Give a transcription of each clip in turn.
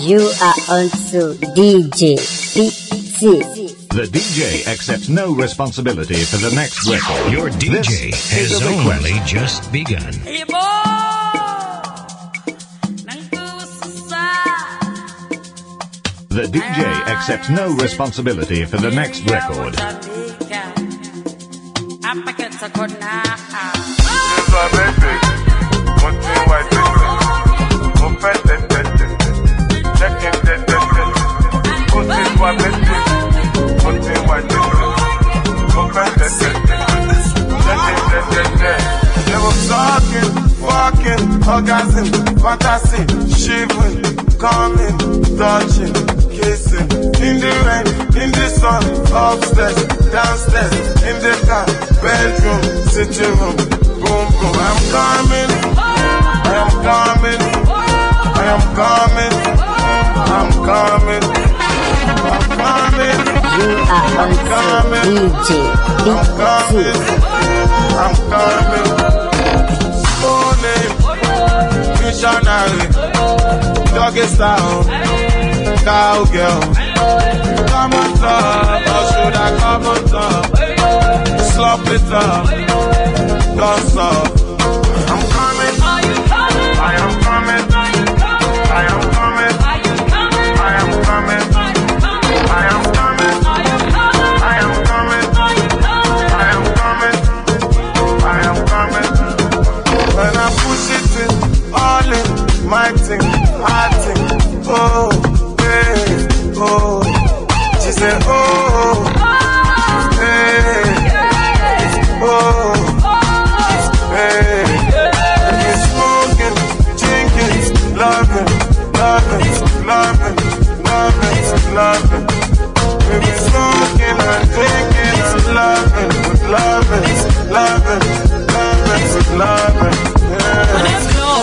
You are also DJ BC. The DJ accepts no responsibility for the next record. Your DJ has only just begun. The DJ accepts no responsibility for the next record. Talking, walking, orgasm, fantasy, shivering, coming, touching, kissing, in the rain, in the sun, upstairs, downstairs, in the car, bedroom, sitting room, boom, boom. I'm coming, I am coming, I am coming, I'm coming, I'm coming. You are also DJ BC. I'm coming. Missionary, doggy style, cowgirl. Come on top, or should I come on top? Slop it up, don't stop. I'm coming, I am coming, I am coming, I am coming, I am coming, I am coming, I am coming, I am coming. When I push it in, all in, my thing, hard thing, oh, hey, oh, she said, oh, hey, oh, hey, it's smoking, drinking, loving, loving, loving, loving, loving, baby, smoking and drinking and loving, loving, loving, loving, loving, yeah.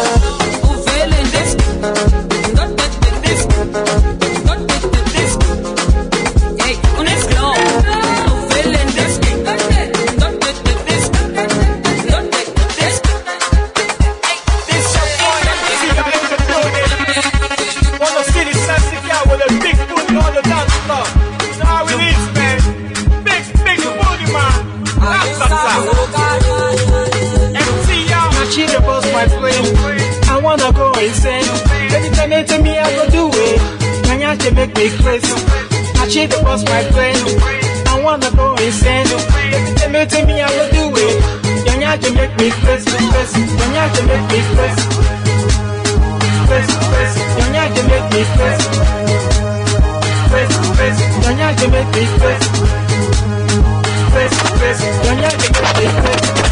I wanna go insane. Anytime you tell me I go do it, Nanya to make me crazy. I cheat the boss, my friend. I wanna go insane. Anytime you tell me I go do it, Nanya to make me crazy, crazy. Nanya to make me crazy, crazy, crazy. Nanya to make me crazy, crazy, crazy. Nanya to make me crazy, crazy, crazy. Nanya to make me crazy.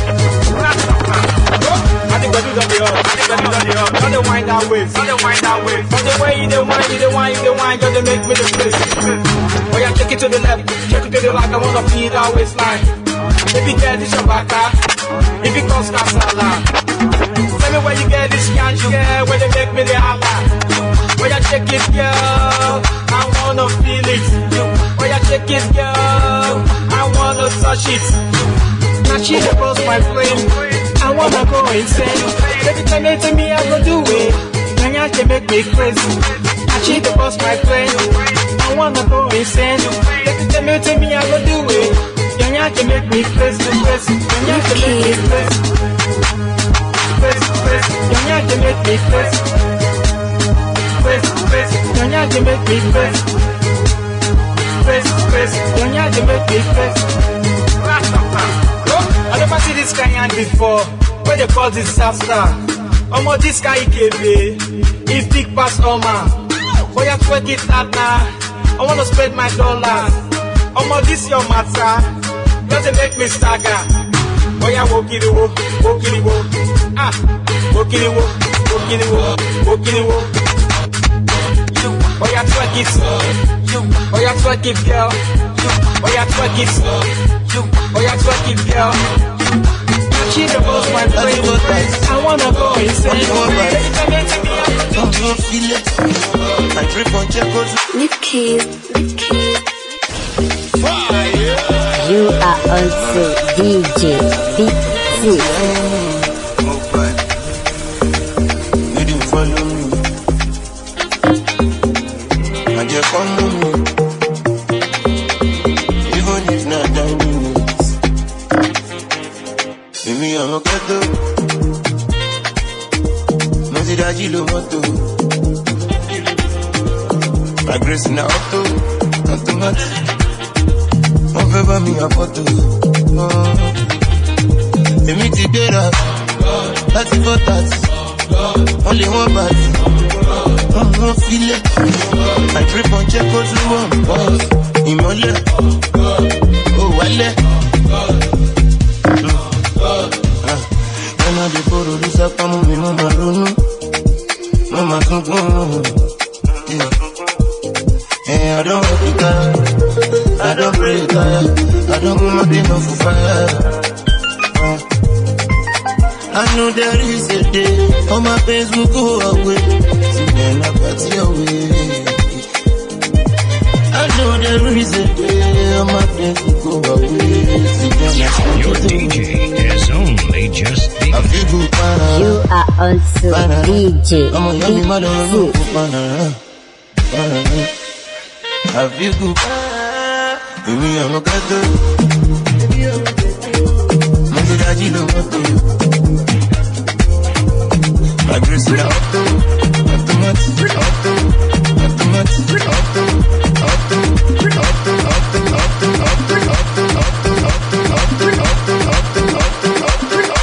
I think I do that. Don't wind that way. From the way you don't wind, just to make me the place. Oh yeah, check it to the left, check it to the right. I wanna feel that waistline. If you get this your back, if you cause casala. Tell me where you get this can't you get where they make me the holla. Oh yeah, check it, girl. I wanna feel it. Oh yeah, check it, girl. I wanna touch it. Now she the boss, my friend. I wanna go insane. Every time they tell me I go do it, Nanya can make me crazy. I cheat the boss, my friend. I wanna go insane. Every time they tell me I go do it, Nanya can make me crazy, crazy. Nanya can make me crazy, crazy, crazy. Nanya can make me crazy, crazy, crazy. Nanya can make me crazy, crazy, crazy. Nanya can make me crazy. I never see this guy before. Where they call disaster. Omo this guy KB. He big pass Oma. Boy I twerk it out now. I wanna spread my dollars. Omo this your matter. Doesn't make me stagger. Boy I walk it wo, walk it wo. Ah, walk it wo, walk it wo, walk it wo. Boy I twerk it. Boy I twerk it girl. Boy I twerk it. Boy I twerk it girl. She the boss, my friend. I wanna go insane. Don't you feel it? I grip on Jacobs. Nikki. You are also DJ BC. Gilo Moto. My grace in the auto, automatic. One favor me a photo. They meet together. That's for that. Only one party. One feel it. I grip on check out to one boss. Imole. Oh, wale. When I before this up, I'm moving on my room. Mama can't go. I don't want to die. I don't pray God. I don't want my day no for fire. I know there is a day all my pains will go away. So then I party away. I know there is a day all my pains will go away. So then I Your DJ has only just begun. I feel good, You are also DJ I'm a young man, I feel good. Baby, I'm a gato. I'm a Gilo Moto. My grace in the auto, automatic, auto, automatic, auto, auto, auto, auto, auto, auto, auto, auto, auto, auto, auto, auto.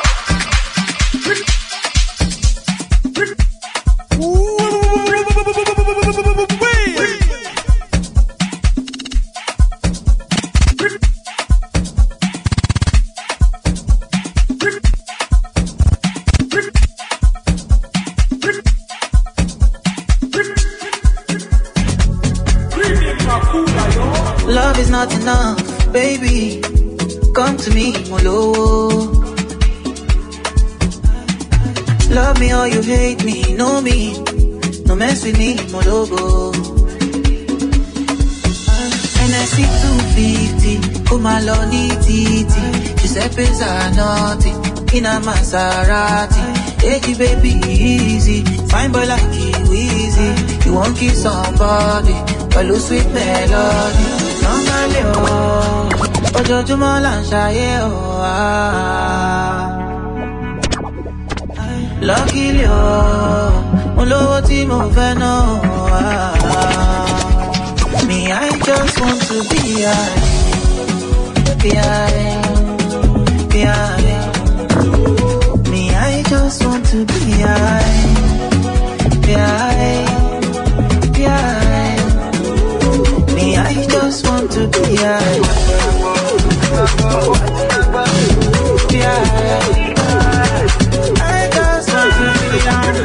Love is not enough, baby. Come to me, Molo. Love me or you hate me, know me. No mess with me, Mologo. NSC 250, oh my lonely titi. Giuseppe's are nothing, in a Maserati. Hey, baby, easy. Fine boy like you, easy. You won't kiss somebody, but lose sweet melody. Normally, oh, Ojojumo la nsaye, oh, luckily, oh, mo lowo ti mo fẹ́ náà, me, I just want to be high. Me, I just want to be high. Me, I just want to be high. I just want to be high.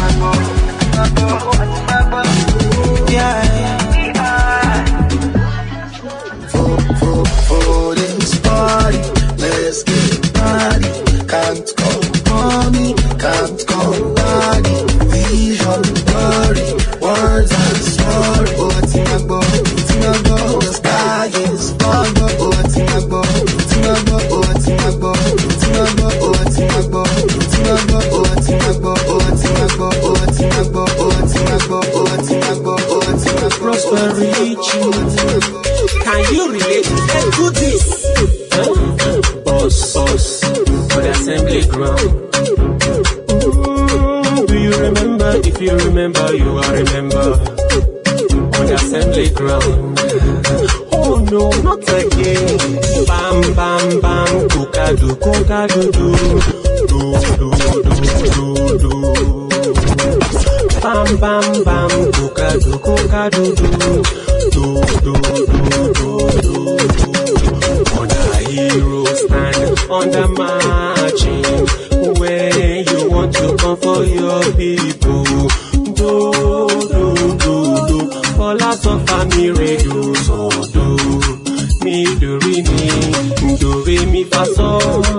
For this party, let's get party. Can't call mommy, can't call daddy. We have worry, words and story. Oh, Tinabo, the sky is fog. Oh, Tinabo, Tinabo, oh, Tinabo, Tinabo, oh, Tinabo, Tinabo, oh, Tinabo, oh, Tinabo, oh, Tinabo, oh, Tinabo, oh, Tinabo, oh, Tinabo. Prosperity. Can you relate to this? Boss, for the assembly ground. Do you remember? If you remember, you are remember. On the assembly ground. Oh no, not again. Bam, bam, bam, kokadu, kokadu, do. Bam, bam, bam, kokadu, kokadu, do. On the hero stand, on the marching, when you want to come for your people, do. For lots of family, do. Me, do, re, mi, fa, so.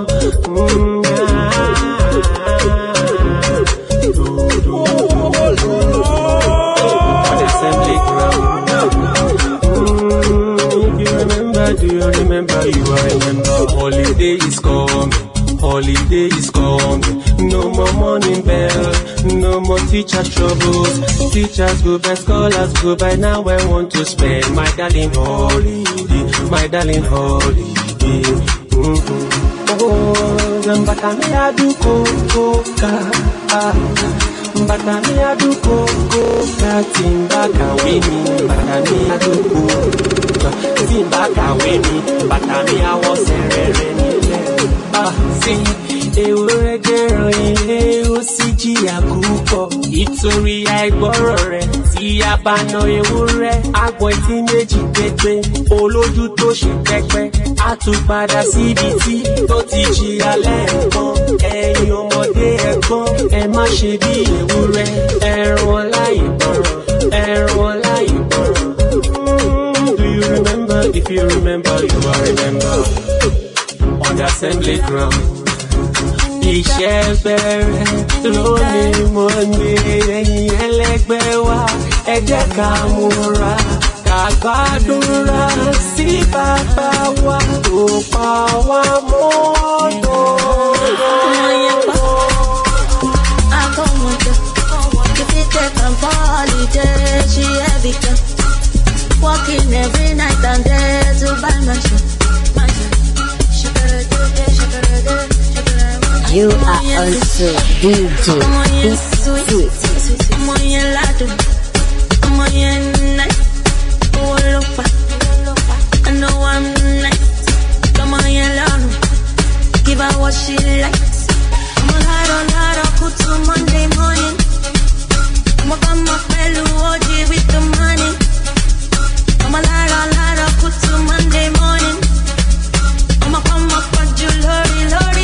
Do you remember? You are remember. Holiday is coming. No more morning bell. No more teacher troubles. Teachers go by, scholars go by. Now I want to spend my darling holiday. Oh, Zambaka me adu koka. bàtà mi àdúgbò tí n bá kàwé mi bàtà mi àdúgbò tí n bá kàwé mi bàtà mi àwọ̀ sẹ̀rẹ̀rẹ̀ nílẹ̀. Sí ewúrẹ́ jẹ́ràn ilé ó sì jìyà púpọ̀ nítorí àìgbọ́rọ̀ rẹ̀ tí a bá na ewúrẹ́ àgbọ̀n tí méjì pépé olójú tó ṣe pẹ́pẹ́ á tún padà síbi tí tó ti jìyà lẹ́ẹ̀kan. Ẹ̀yin ọmọdé ẹ̀gbọ́n ẹ má ṣe bí ewúrẹ́ ẹran láì gbọ́rọ̀ ẹran láì gbọ́rọ̀. Do you remember? If you remember, you will remember. On the assembly ground. Iṣẹ́ bẹ̀rẹ̀ lónìí Monday ẹ̀yin ẹlẹ́gbẹ́ wa ẹ jẹ́ ká múra ká gbàdúrà sí bàbá wa tó pa wá mọ́ Walking every night and day to buy my shit. You are also DJ Sweet. I know I'm nice. Come on, yellow. Give her what she likes. I'm a lot of good to Monday morning. I'm a come up OG with the money. I'm a lot of good to Monday morning. I'm a come up on jewelry, lorry,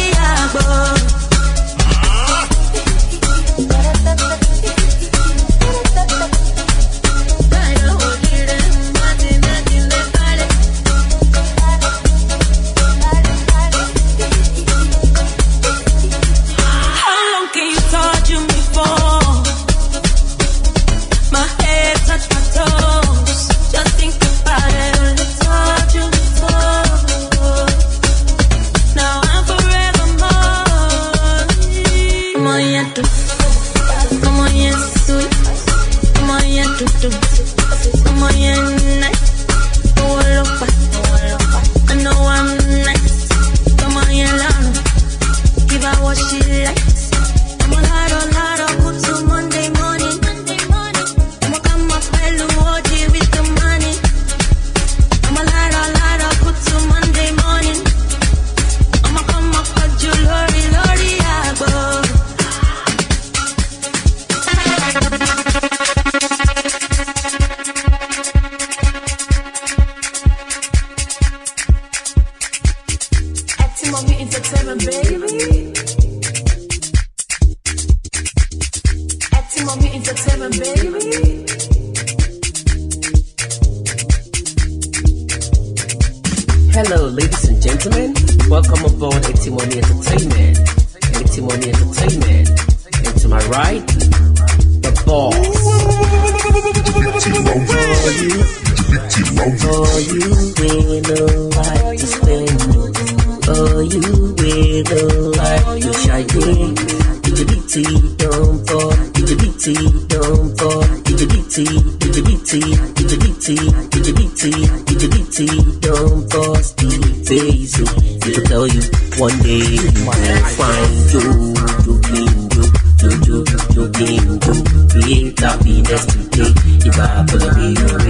Hello, ladies and gentlemen. Welcome aboard Etimoni Entertainment. Etimoni Entertainment. And to my right, the boss. Oh, you will like to spend. Oh, you will like to shine. DJBT, don't fall. DJBT, don't fall. DJBT, don't fall. Steve Face, it'll tell you one day you might find you. Create happiness today. If I follow me,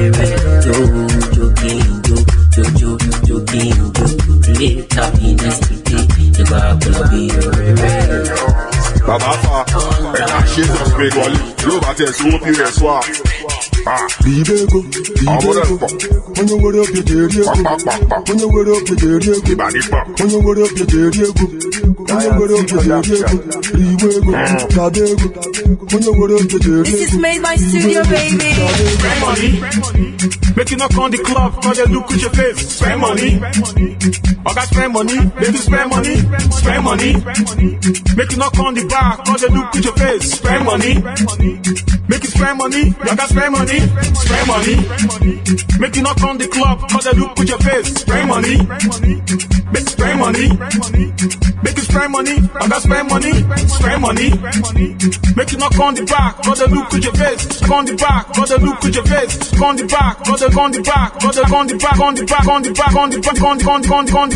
create happiness today. If I follow me, Bàbá fa ẹ̀ka ṣe é tó gbé wọlé yóò bá tẹ̀ sówó bí rẹ̀ sọ́ à. Bíbélò ọmọdé pọ̀ onye were obi ga-eri ego onye were obi ga-eri ego onye were obi ga-eri ego onye were obi ga-eri ego riwe ego dada ego onye were obi ga-eri ego. This is made by Studio Baby. Spend money, make you knock on the club, cause they look at your face. Spend money, oga spend money, make you spend money. Spend money, make you knock on the bar, cause they look at your face. Spend money, make you spend money, oga spend money. Spend money, make you knock on the club, cause they look at your face. Spend money, make you spend money, make you spend money, oga spend money. Spend money, make you knock on the bar, cause they look at your face. On the back, cause they look at your face. On the back, cause they on the back, cause they on the back, on the back, on the back, on the back, on the back, on the back.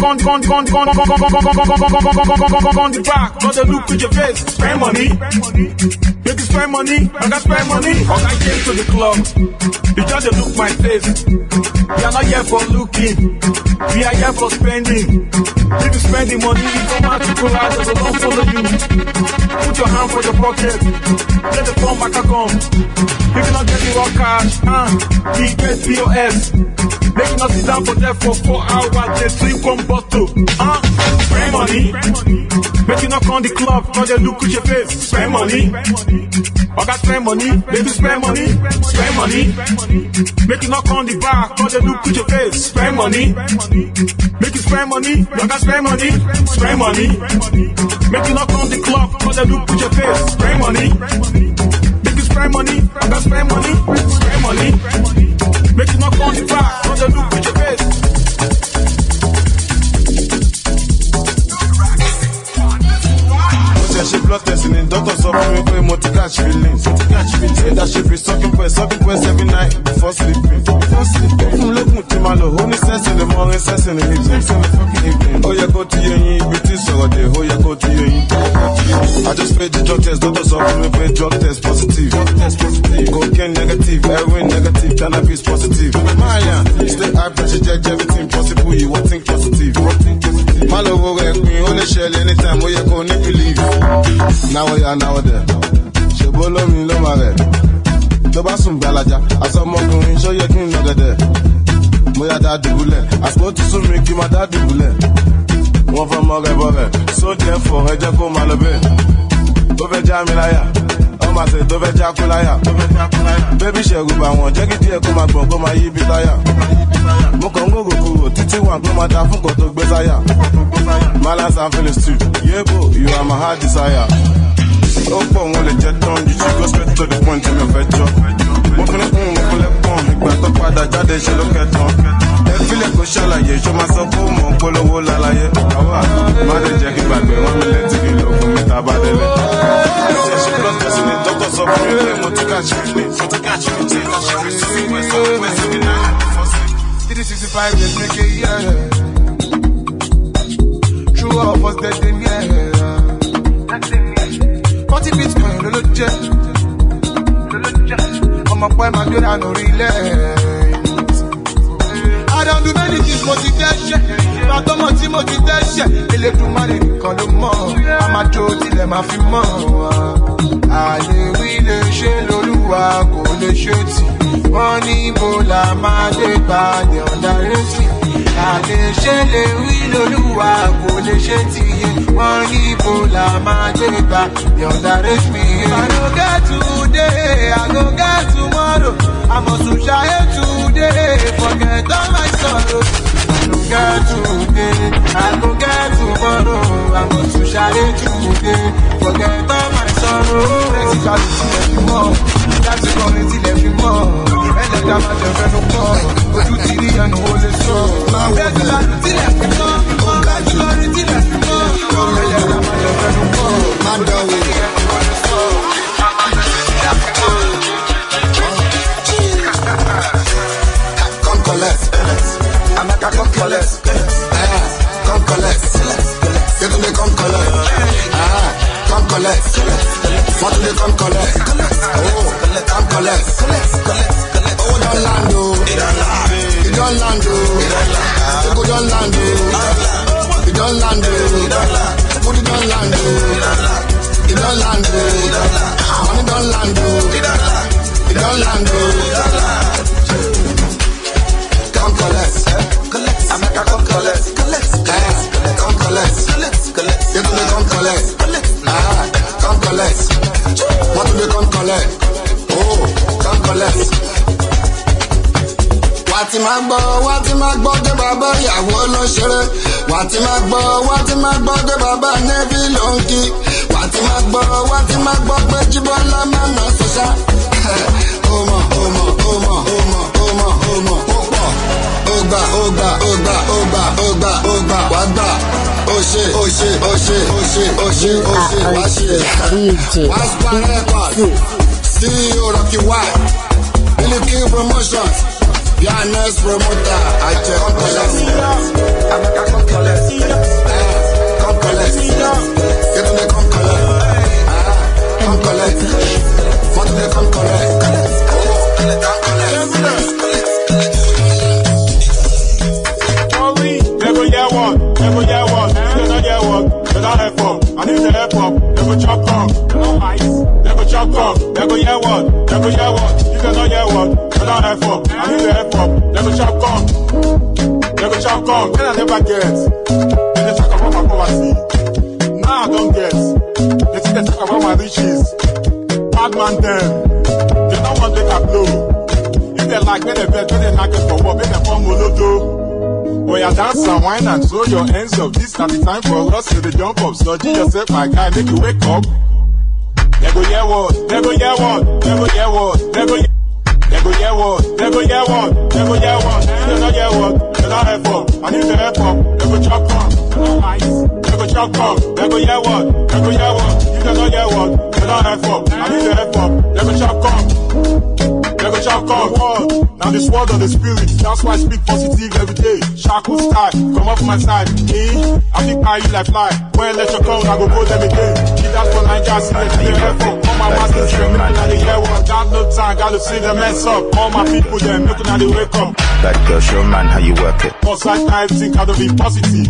the back, got the look with your face. Spend money, make you spend money. I got spend money. Or I came to the club, you just look my face. We are not here for looking, we are here for spending. If you spend the money, you come out to go out, so don't follow you. Put your hand for your pocket, let the phone back come. If you not get the raw cash, he get POS. Make you not sit down for there for 4 hours, they drink one bottle. Spend money, make you not come the club, cause they look at your face. Spend money, I got spend money, make you spend money. Spend money, make you not come the bar, cause they look at your face. Spend money, make you spend money, I got spend money. Spend money, make you not come the club, cause they look at your face. Spend money, make you spend money, I got spend money. Spend money, make you not come the bar, cause they look at your face. She blood testing in doctors up me for mo to catch feelings. Say that she be sucking breast every night before sleeping. Look to my low, only sense in the morning, sense in the evening, sense in the fucking evening. Oh yeah, go to your beauty so day. Oh yeah, go to your I just paid the drug test, doctors up me for drug test positive. Cocaine negative, heroin negative, cannabis positive. Maya, stay high pressure, check everything possible. You want think positive. My love will work me, only shell anytime. Oh yeah, go need believe. Now we are now there. She bolo mi lo mare. To ba sun gbalaja, aso mokunrin so ye kin no gede. Mo ya da dubule, aso to sun mi ki ma da dubule. Wọ́n fẹ́ mọ rẹ̀ bọ̀ rẹ̀, so therefore ẹ jẹ́ kó máa lọ bẹ́ẹ̀. Tó fẹ́ já mi láyà, ọmọ àti tó fẹ́ já kú láyà. Bébí ṣẹ̀rù bà wọ́n, jẹ́ kí díẹ̀ kó máa gbọ̀n kó máa yí bí láyà. Mo kàn ń gbòòrò kúrò títí wà kó máa da fún kò tó gbé sáyà. Malance and feeling stew, yebo, you are my heart desire. Ó pọ̀ wọn lè jẹ́ tán, you should go straight to the point tí mi ò fẹ́ jọ. Mo fi ní kún mo kún lẹ́pọ̀n, ìgbà tó padà jáde ṣe ló kẹtàn. Ẹ fílẹ̀ kó ṣàlàyé, ṣó máa sọ fún mọ̀ polówó lálàyé. Àwa má lè jẹ́ kí gbàgbé wọn mi létí kí lò fún mi tá a bá délé. Ṣé ṣe blood test ni dókítà sọ fún mi pé mo ti catch feeling. 365 days make a year. True of us dead in here. 40 Bitcoin, lolo jet. I'm a boy, my girl, I no relent. I don't do many things, motivation. But I'm a team motivation. Ele do money, call them more. I'm a Joe, till them a few more. I will share Loluwa, go le shoti. Money, bola, my day, bad, the underrated. I share le will Loluwa, go le shoti. Money, bola, my day, bad, the underrated me. I don't get today, I go get tomorrow. I must shine today, forget all my sorrow. I don't get today, I go get tomorrow. I must shine today, forget all my sorrow. Practically, more. That's the quality left you more. And the damage of the more. Go to TV and hold it so. Practically left you more. Practically left you more. And the damage of the more. Man down with it. Come collect. I'm like a come collect. Come collect. Give me come collect. Come collect. What do they come collect? Oh, come collect. Oh, don't land, oh. You don't land, oh. You don't land, oh. You don't land, oh. Put it on land, oh. You don't land, oh. Money don't land, oh. You don't land, oh. Come collect. I'm like a come collect. Come collect. You do they come collect? Come collect. What do they come collect? Oh, come collect. Wà tí máa gbọ́ dé bàbá ìyàwó ló ṣeré. Wà tí máa gbọ́ dé bàbá nẹ́bí ló ń kí. Wà tí máa gbọ́ pé Jíbọ́lá máa nà sọ́sá. Ó mọ̀, ó gbà, wá gbà. Ó ṣe, wá ṣe. Wá Spa Records, CEO Rocky White, Milky Promotions, your next promoter, I check on the list. I'm a never hear what, you don't hear what, they don't F up. And if they F up, they go chop up. They go chop up, they go hear what, never hear what, you don't hear what, they don't F up. And if they F up, they go chop up. They go chop up, then I never get. Then they talk about my poverty. Now I don't get. They think they talk about my riches. Bad man them, they don't want to take a blow. If they like, when they bet, when they knock it for what, when they form Moloto. When you dance and wine and throw your hands up, this not the time for us to jump up. Study yourself, my guy, make you wake up. They go hear what, they go hear what, they go hear what, they go hear what. They go hear what, they go hear what, they go hear what, they don't hear what, they don't F up. And if they F up, they go chop up. They go chop up, they go hear what, they go hear what, you don't hear what, they don't F up. And if they F up, they go chop up. They go chop up. Now this world of the spirit, that's why I speak positive every day. Shackle style, come off my side. Me, I think I you like fly. When let you come, I go them again. Keep that for Nigeria, see that they F up. All my masters, making at the hear what, got no time, gotta see them mess up. All my people, them looking at the wake up. Bad girl, show man how you work it. Cause like I think I don't be positive.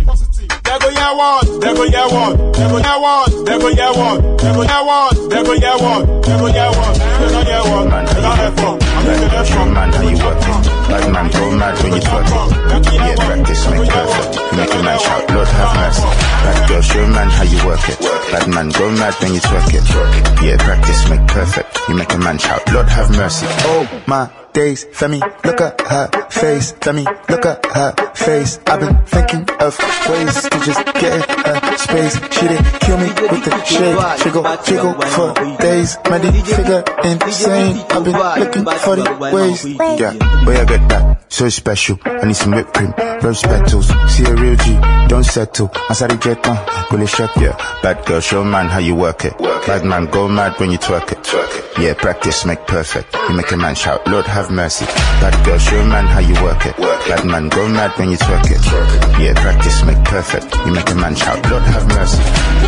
They go hear what, they go hear what, they go hear what, they go hear what, they go hear what, they go hear what, they go hear what, they don't hear what, they don't hear what. Show man how you work it. Bad man go mad when you twerk it. Yeah, practice make perfect. You make a man shout, Lord have mercy. Bad girl, show man how you work it. Bad man go mad when you twerk it. Yeah, practice make perfect. You make a man shout, Lord have mercy. Oh my days, Femi, look at her face. Femi, look at her face. I've been thinking of ways to just get her space. She did kill me with the shade. Jiggle for days. Muddy figure insane. I've been looking for the ways. Yeah, where I get that? So special. I need some whipped cream, rose petals. See a real G, don't settle. Answer the jet on, will it shut? Yeah, bad girl, show man how you work it. Bad man go mad when you twerk it. Yeah, practice make perfect. You make a man shout, Lord have mercy. Bad girl, show man how you work it. Bad man go mad when you twerk it. Yeah, practice make perfect. You make a man shout, Lord have mercy.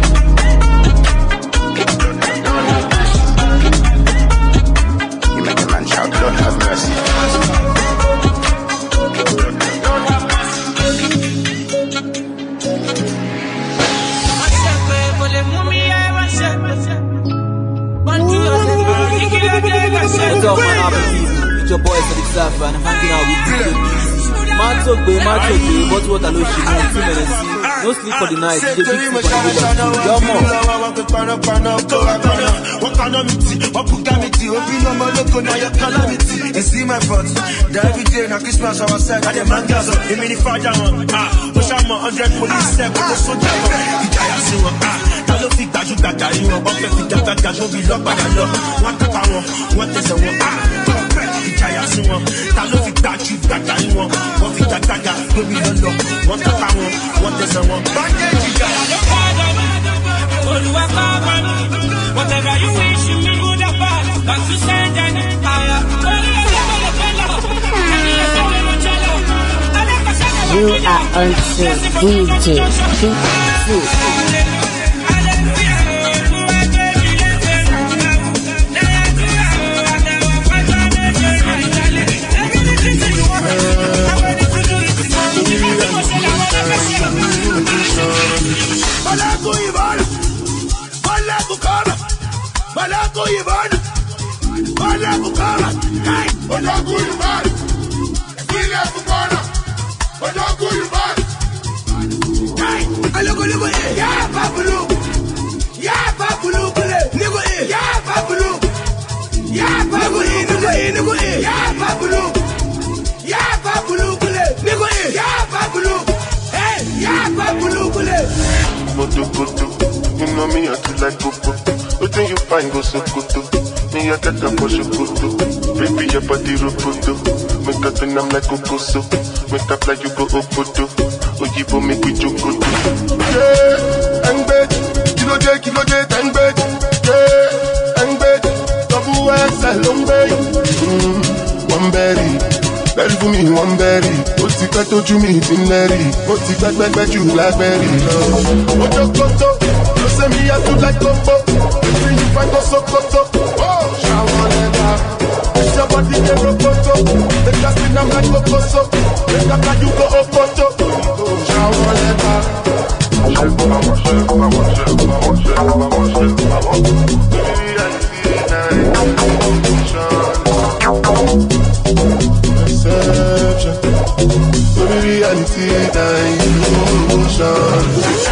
You make a man shout, Lord have mercy. What's up, man? It's your boy Felix Safa and I'm hanging out with DJ Beats. Matogbe, but what I know she wants 2 minutes. No sleep for the night. DJ Beats for the window. Yo, mo. You see my thoughts. Every day now Christmas our side. I demand gas up. You mean the father one? Push out my 100 police step. Go so down. Don't think that you got carry on. But if you got that, you'll be locked by the law. What the power? What is the one? Don't think that you got carry on. But if you got that, you'll be locked. What the power? What is the one? Whatever you wish, you may go to pass. But you send any fire. You are on to DJ Beats. You know me, I feel like Goku. What you find go so good? Me, I get up for Shokuto. Baby, your body roboto. Make up and I'm like Kokoso. Make up like you go Opoto. Ojibo make we Jokoto. Yeah, and bed. Kilo J, and bed. Yeah, and bed. Double XL, long berry. One berry. Berry for me, one berry. What's the cut to me, Tineri? What's the back you blackberry? What you got to? You say me, I do like Coco. Bring you find us so Coco. Oh, shower leather. It's your body, they roboto. The casting I'm like Cocoso. Make up like you go up photo. Shower letter. Perception. Baby, reality, illusion.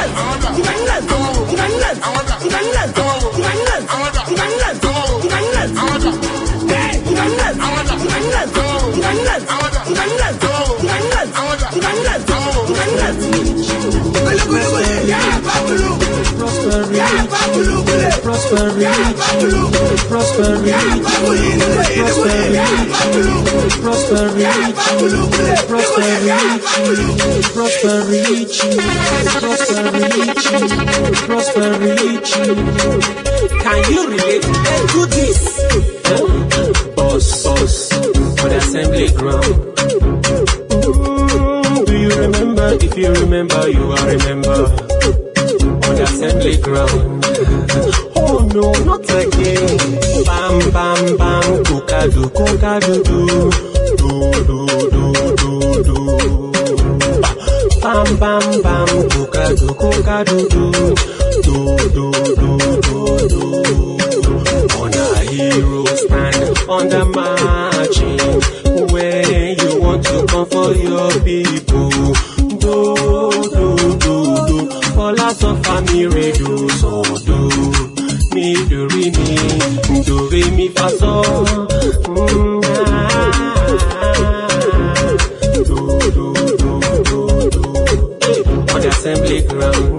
Can you relate to this? Boss for the assembly ground. Do you remember? If you remember, you will remember. On the assembly ground. Oh no, not again. Bam bam bam, kokadu kokadu do do do do do. Bam bam bam, kokadu kokadu do do do do do do. On a hero stand, on the marching, when you want to come for your people. Do do do do. For lots of family do so do. Mi do re mi fa so. Do do do do do. On the assembly ground.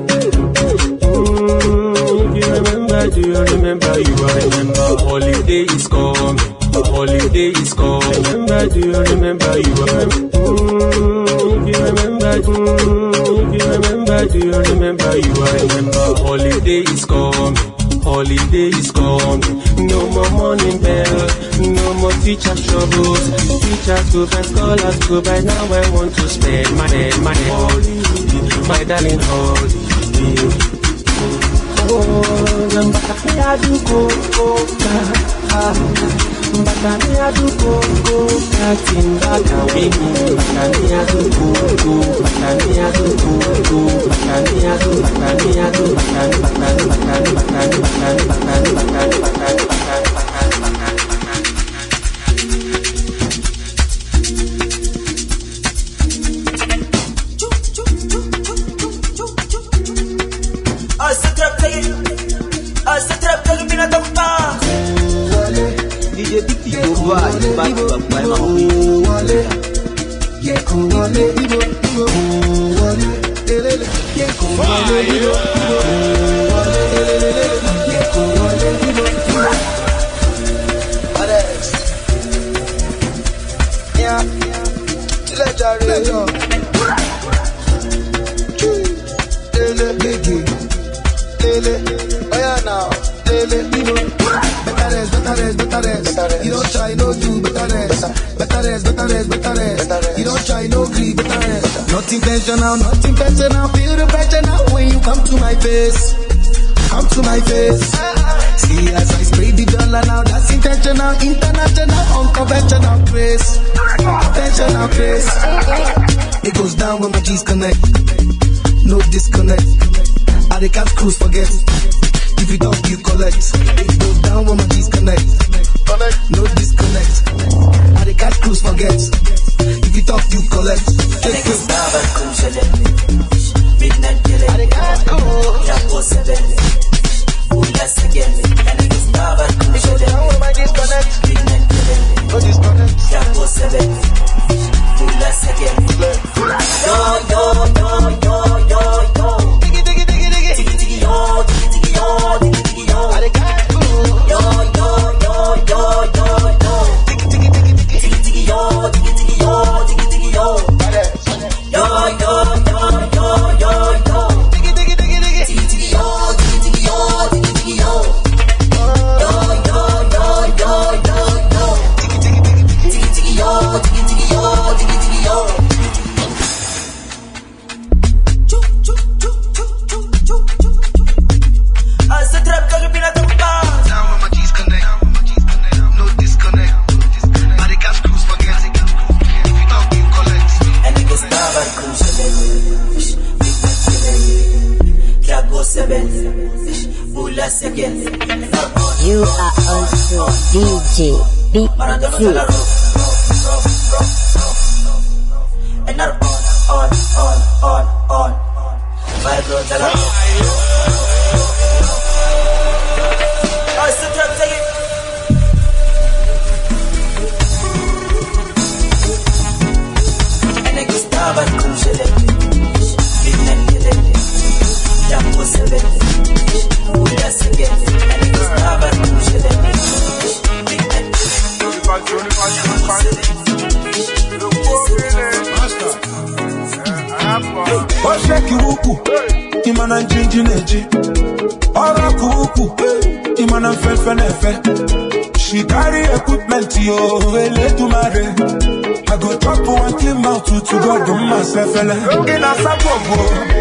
If you remember, do you remember? You will remember. Holiday is coming. Holiday is coming. Remember, do you remember? You will remember. If you remember, if you remember, do you remember? You will remember. Holiday is coming. Holiday is coming. No more morning bell. No more teacher troubles. Teachers go by, scholars go by. Now I want to spend my holiday, my darling holiday. Oh, Mbaka do go. Mbaka do go. Timbaka wini. Mbaka do go. Mbaka do go. Mbaka You don't try no do better. You don't try no grieve better. Not intentional. Feel the pressure now when you come to my face. See as I spray the dollar now, that's intentional, international, unconventional grace. Intentional grace. It goes down when my G's connect. No disconnect. I the catch cruise forget. If you don't, you collect. It goes down when my G's connect. No disconnect. I the catch cruise forget. If you talk, you collect. Yo, You are also DJ BC. And on. Imana njinji neji Ora kuku Imana fefe She carry equipment yo Ele to marry I go chop one clean mouth to go do myself In a sabobo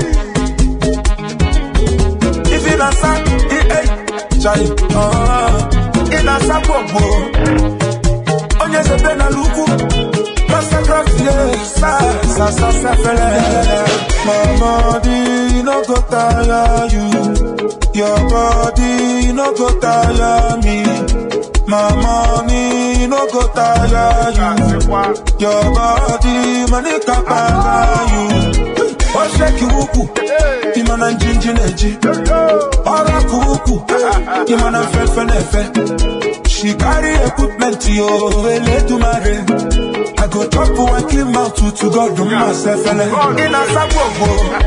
If in a sack Chai In a sabobo Onye se bena luku Masa grazie Sa Mama di no go tire you. Your body no go tire me. My money no go tire you. Your body money can buy you. Oh shake you, imana njinji neji. Ora kuku, imana fefe. She carry equipment yo, ele to marry. I go chop one clean mouth to go do myself in a sabobo.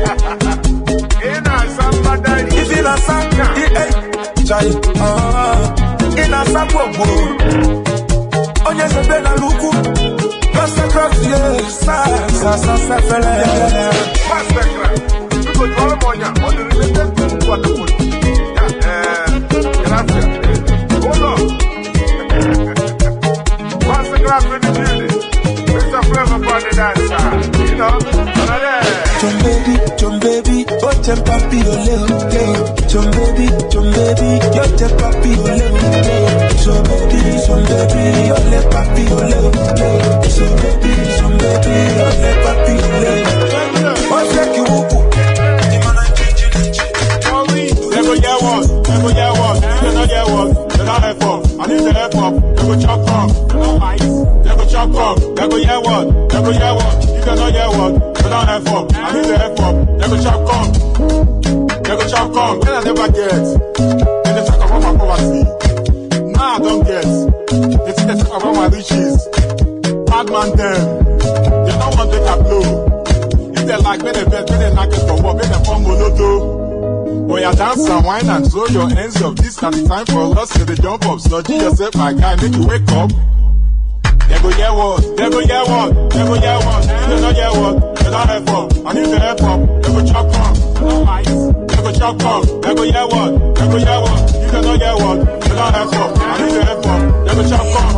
If in a sack, chai. In a sabobo. Onye se bena luku. Pasa grazie, sa fele. Pasa grazie. You go to all monya. On the related to what the food. Grazie. Hold on. Pasa grazie with the building. John baby, oh ten papi ole. John baby, yo ten papi ole. John baby, ole papi ole. John baby, ole papi ole. Oh shake you uku. Never get one. You cannot get one. You're not F up. I need the F up. Never chop up. Never chop up. Never get one. You cannot get one. You're not F up. I need the F up. Never chop up. Then I never get. Then they talk about my poverty. Now I don't get. They think they talk about my riches. Bad man them. They don't want to take a blow. If they like, when they bet, when they knock it for what, when they form monoto. Oh yeah, dance and wine and throw your hands up. This kind of time for us to the jump up. So do yourself, my guy, make you wake up. They go yeah what? You don't know yeah what? You don't have up. I need the F up. They go chop up. They go chop up. They go yeah what? You don't know yeah what? You don't have up. I need the F up. They go chop up.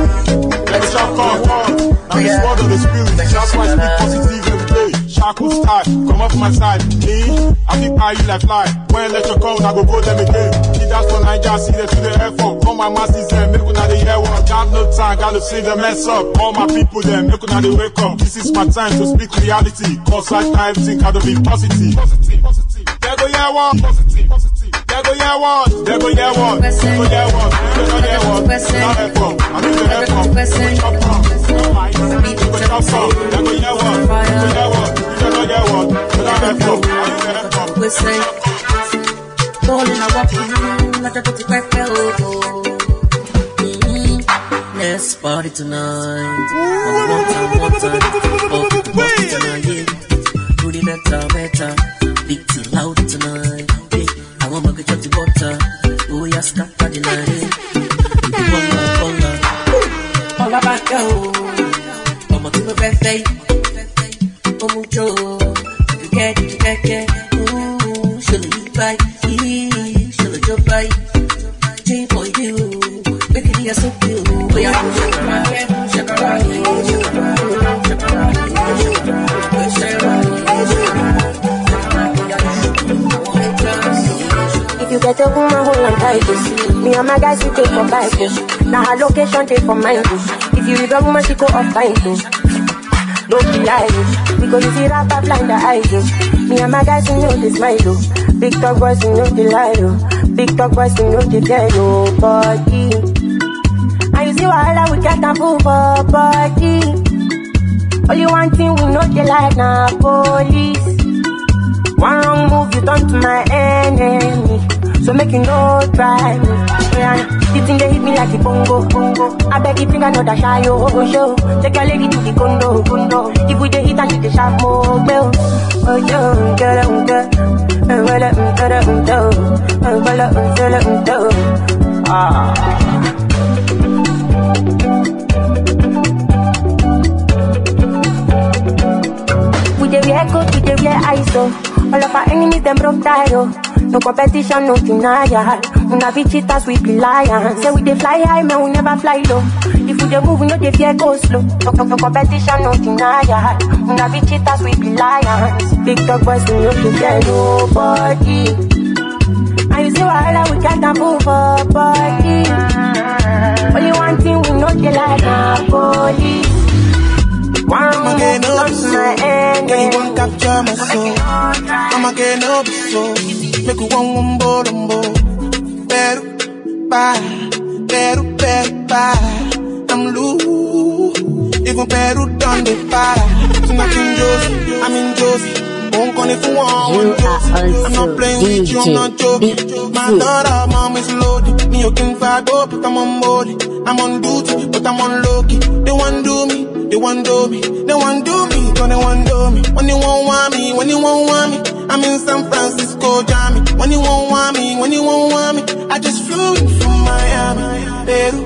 Now this word of the spirit, that's why I speak positive every day. Shackle style, come off my side. Me, I be pie you like fly. When let you come, I go them again. That's for Niger, see them to the airport. All my masters them, make una the air walk. Got no time, gotta see them mess up. All my people them, make una the wake up. This is my time to speak reality. Cause right now everything gotta be positive. There go yeah one. There go yeah one. You don't know yeah what? Not airport. I need the airport. Chop up. Chop up. There go yeah one. You don't know yeah what? Not airport. I need the airport. We say, falling a walking, like a pretty pepe. Let's party tonight. One time. Oh, party tonight, yeah. Do the better. Big tea loud tonight. I want my good to butter. Oh, yeah, scatter the night. All about go. Come on to my birthday. Oh, mucho. You get. Ooh, should I buy? Should I just buy? Change for you. Making it so cute. We are shakara. If you get a woman who want privacy, me and my guys we take for Bible. Now her location take for mine too. If you leave a woman she go off time too. Don't be lying, because you see that blind the eyes. Me and my guys we know this smile. Big dog boys we know the lie. Big dog boys, we know they fear nobody. And you see why we can't move for body. Only one thing we know they like now, police. One wrong move, you turn to my enemy. So make you no try me. Yeah, the thing they hit me like a bongo. I beg you think I know that shy show. Take your lady to the condo. If we dey hit and she dey sharp more bell. Oh yo, get we dey wear coat, we dey wear ISO. All of our enemies them broke tire. No competition, no denial. Una be cheaters, we be lions. Say we dey fly high, man, we never fly low. If we dey move, we know dey fear go slow. No competition, no denial. Una be cheaters, we be lions. Big dog boys, we know dey fear nobody. And you see why we can't move for body. Only one thing we know they like our police. One move comes to my end. Girl, you won't capture my soul. I'ma get no so. Make you one wumbo. Better, bye. I'm loose. Even better done the para. So I'm in Josie. Won't call if you want Josie. I'm not playing with you, I'm not joking. My daughter, mom is loaded. Me, you can fight up, but I'm on body. I'm on duty, but I'm on low-key. They want do me. They want do me, don't they want do me. When you won't want me, I'm in San Francisco, Jammy. When you won't want me, I just flew in from Miami. Peru,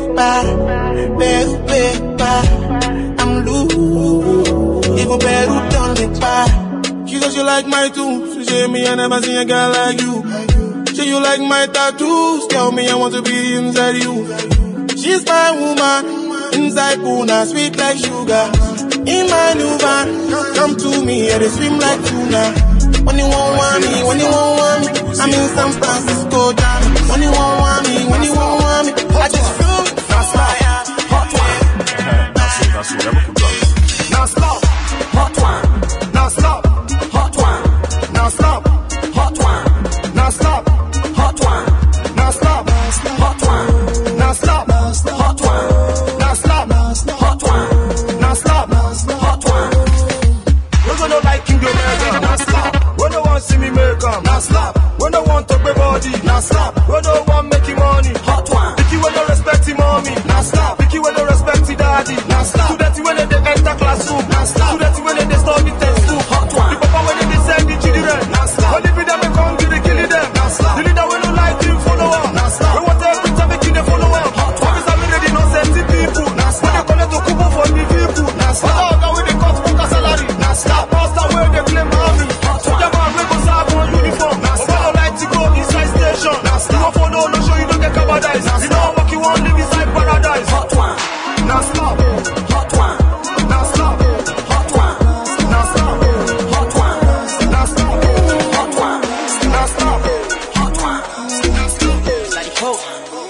I'm loose. Even Peru done the bar. She says you like my tunes. She say me I never seen a girl like you. Say you like my tattoos. Tell me I want to be inside you. She's my woman. Inside Puna, sweet like sugar. In my new van, come to me, yeah, they swim like tuna. When you won't want me, I'm in San Francisco, Johnny. When you won't want me, I just feel it. Hot one. Now stop. Hot one. Now stop. Hot one. Now stop. Hot one. Now stop. Hot one. Now stop. Hot one. Now stop. Hot one. See me make up, now slap. When I want to be body, now slap. When I want making money, hot one. Picky when I respect the mommy, now slap. Picky when I respect the daddy, now slap. Too dirty when they enter classroom, now slap. Too dirty when they study test too, hot one. The papa when they send the children, now slap. When they be them, they come to the killing them, now slap. The leader when you like him, follow up, now slap. When what every time making them follow up, hot one. Officer me ready, no safety people, now slap. When they collect the kubo for the people, now slap. All the way they cut for salary, now slap. Master where they claim army, hot one. You won't follow, no show you don't get cowardice. You know what you want, live inside paradise. Hot one, now stop. Hot one, now stop. Hot one, now stop. Hot one, now stop. Hot one, now stop. Hot one, now stop. Like hope.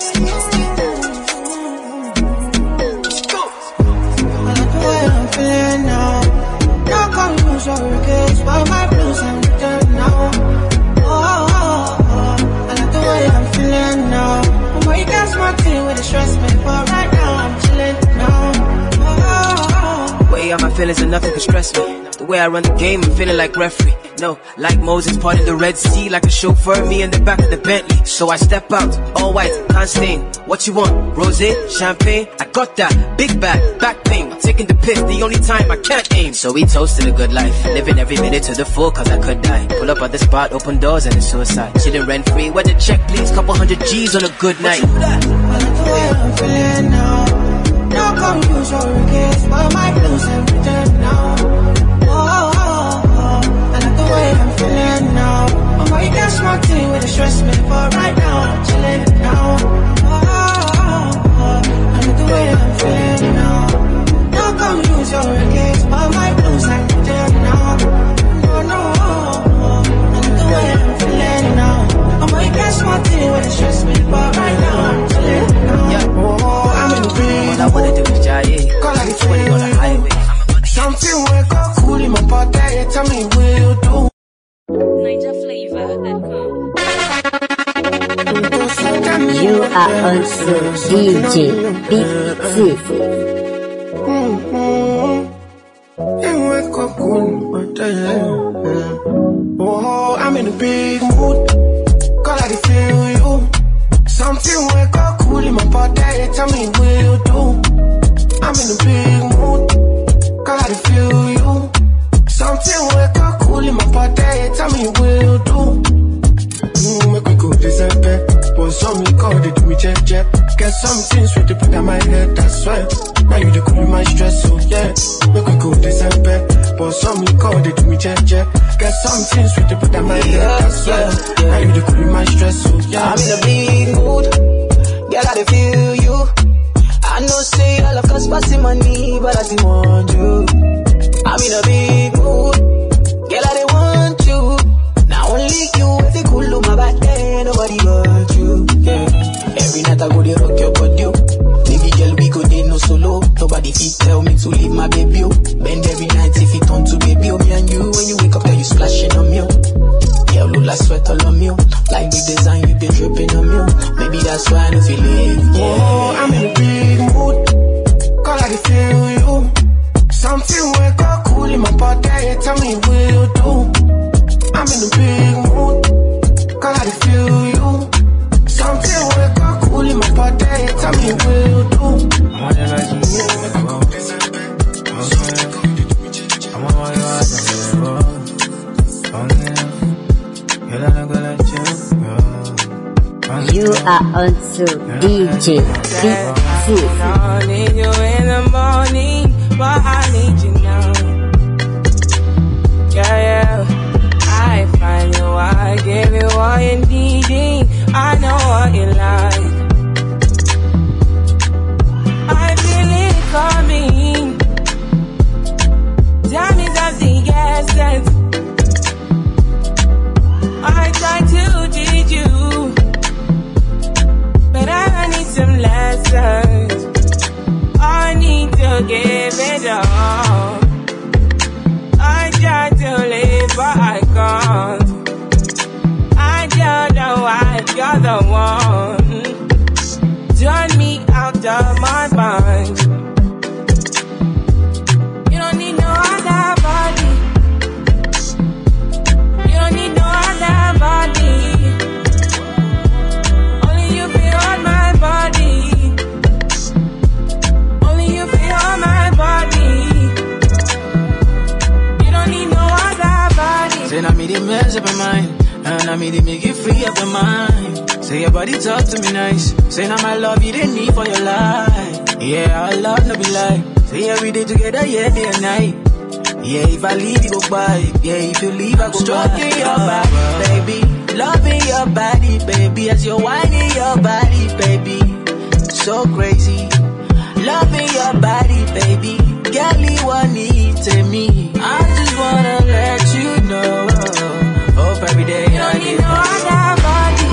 Go. I like the way I'm feeling now. No confusion, regrets, but my blues I'm dead now. I'm feeling now. Oh, you got my team with the stress me, but right now I'm chilling now. Way how my feelings and nothing can stress me. The way I run the game, I'm feeling like referee. No, like Moses parting the Red Sea, like a chauffeur, me in the back of the Bentley. So I step out, all white, can't stain. What you want? Rosé, champagne? I got that. Big bag, back pain. Taking the piss, the only time I can't aim. So we toasted a good life, living every minute to the full, cause I could die. Pull up at the spot, open doors and it's suicide. Chillin' rent free, where the check please, couple $100 G's on a good night. I like the way I'm feeling now. No confusion, regrets, but my blues I'm dead now. I like the way I'm feeling now. Oh, you got my team with the stress me, but right now I'm chilling now. I like the way I'm feeling now. No confusion, regrets, but my blues I'm dead now. No. I like the way I'm feeling now. Oh, you got my team with the stress me, but right now I'm chilling now. All I wanna do is jive. Something will are also DJ Big C. Oh, I'm in a big mood. Call I feel you. Something wake up cool in my body. Tell me what you do. I'm in a big mood. Call I feel you. Something wake up cool in my body. Tell me what you do. Make we go December. But some me call they do me check. Get something sweet to put on my head. That's why. Now you the cool my stress. So yeah. Make we go December. But some me call they do me check. Get something sweet to put on my head. That's why. Now you the cool my stress. So yeah. I'm in a big mood. Girl, I feel you. I know say all of us passing money, but I still want you. I'm in a big mood. Girl, I want you. Now only you, if you cool on my back, then nobody but you. Yeah. Every night I go to rock your body. Baby girl, we go there no solo. Nobody fit tell me to leave my baby. Bend every night if it on to baby. Me and you, when you wake up, then you splashing on me. Yeah, Lula sweat all on me. Like the design you been dripping on me. Maybe that's why I don't feel it. Yeah. Oh, I'm in a big mood. Call I feel you. Something wake up cool in my body. Tell me what you do. I'm in a big mood. Call I feel you. Something wake up cool in my body. Tell me what you do. I'm on the You are also DJ Big C. I need you in the morning, but I need you now. Yeah. I find you, I give you all you need. I know what you like. I feel it coming. Time is of the essence. I try to teach you, but I need some lessons. I need to give it all. I try to live, but I can't. I don't know why you're the one. Turn me out of my mind. You don't need no other body. You don't need no other body. Only you feel my body. Only you feel my body. You don't need no other body. Say now me the mess up my mind, and I me the make you free up your mind. Say your body talk to me nice. Say now my love you didn't need for your life. Yeah, our love no be lie. Say every day together, yeah, day and night. Yeah, if I leave you go by. Yeah, if you leave I go stroking your body, baby. Loving your body, baby. As you're whining your body, baby. So crazy. Loving your body, baby. Girl, you want it to me. I just wanna let you know. Hope every day You don't need no other body.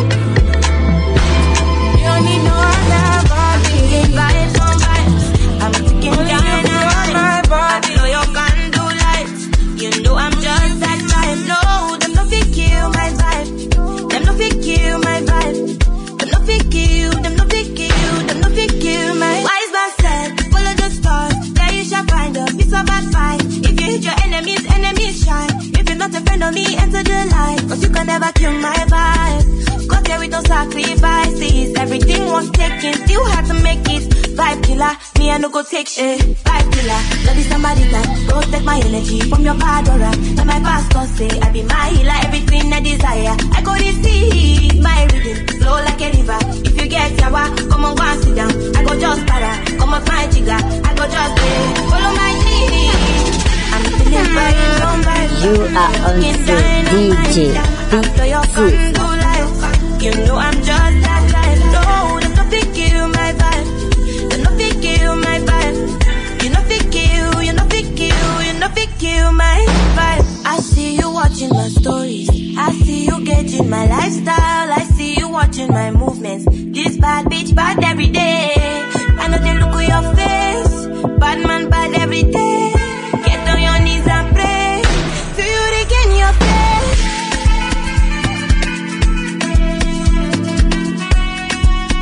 You don't need no other body. Vibes on vibes. I'm taking Only down you feel my body. I know you can do light. You know I'm just that type. No, them no fit kill my vibe. Them no fit kill my vibe. Them no fit kill. Them no fit kill. Them no fit kill my. Wise man said, follow the stars. There you shall find a piece of advice. If you hit your enemies, enemies shine. If you're not a friend of me, enter the light. Cause you can never kill my vibe. Got here with no sacrifices. Everything was taken, still had to make it. Vibe killer, me I no go take shit. Vibe killer, love is somebody that protect my energy from your bad aura. And my pastor say I be my healer, everything I desire. I go to see my rhythm, flow like a river. If you get yawa, come on go and sit down. I go just para, come up my jigger. I go just follow my lead. I'm feeling vibes on vibes. You are also DJ After your condo life, you know I'm just that type. No, there's no big kill my vibe. There's no big kill my vibe. You know big kill, you know big kill, you know big kill my vibe. I see you watching my stories. I see you getting my lifestyle. I see you watching my movements. This bad bitch bad every day. I know they look at your face. Bad man bad every day. Get on your knees and pray. Do you regain your faith?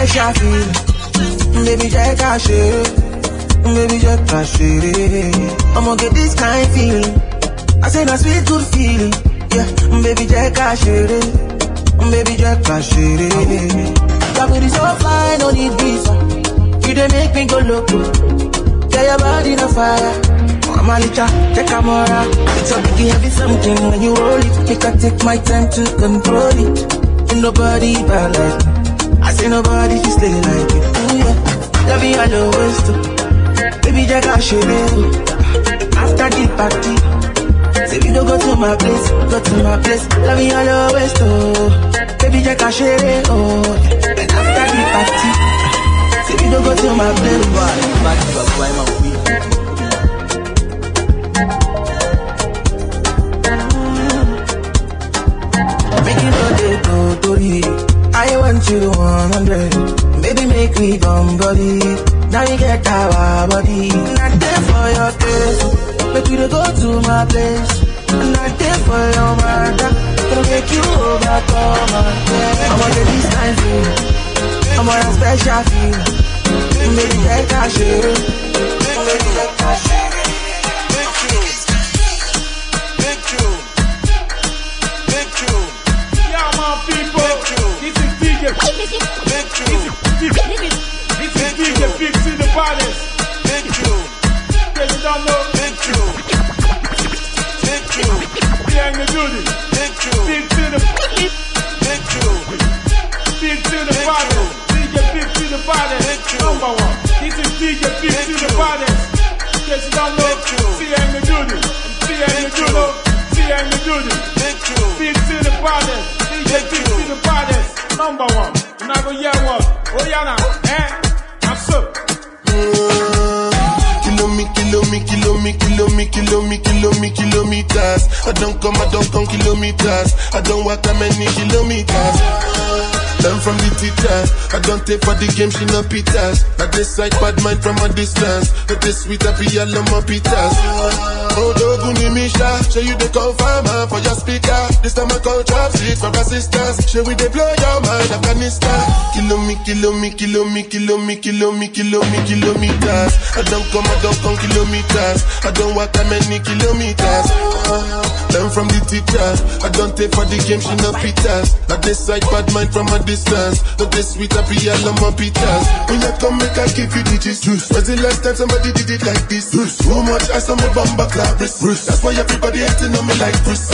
special feeling. Baby, just cash it. Baby, just cash it. I'ma get this kind of feeling. I say a sweet good feeling. Yeah, baby, just cash it. Baby, just cash it. That booty so fly, no need visa. You dey make me go loco. Yeah, your body on fire. Mama Licha, check camera. It's a biggie heavy something when you roll it. Make I take my time to control it. Ain't nobody bad like me. I say nobody can stay like you. Ooh, yeah. Love you all always too. Baby, just cash it. After the party, say we don't go to my place, go to my place. Love you all always too. Baby, just cash it. Oh, and after the party, say we don't go to my place. Back to a boy, my weed. Make it go to the I want you 100. Baby, make me come body. Now you get our body. Not there for your taste. Make you go to my place. Not there for your mother. Gonna make you overcome my day. I'm gonna get this kind of feeling. I'm on a special feeling. Baby, get cash it. Baby, get cash it. This is DJ Big to the baddest. Big tune. Yes, you don't know. Big tune. Big tune. Yeah, you do this. Big tune. Big to the big tune. Big to the baddest. DJ Big to the baddest. Number one. This is DJ Big to the baddest. Yes, you don't know. See how you do this. See how you do this. See how you do this. Big tune. Big to the baddest. DJ Big to the baddest. Number one. Now go yeah what? Oh yeah now, I'm so. Kilometers. I don't come kilometers. I don't walk that many kilometers. Learn from the teacher. I don't take for the game, she no pitas. I decide bad mind from a distance. But this sweet happy all of my pitas. Oh, Doguni Misha, show you the confirmer for your speaker. This time I call chopsticks for assistance. Show we they blow your mind, Afghanistan. Kilometers. I don't come kilometers. I don't walk that many kilometers. Learn from the teacher. I don't take for the game, she no pitas. I decide bad mind from a distance. But this sweet happy all of my pitas. When you come make I give you the juice. When's the last time somebody did it like this? Too much ice on my bumper clap. That's why everybody hating on me like Chris.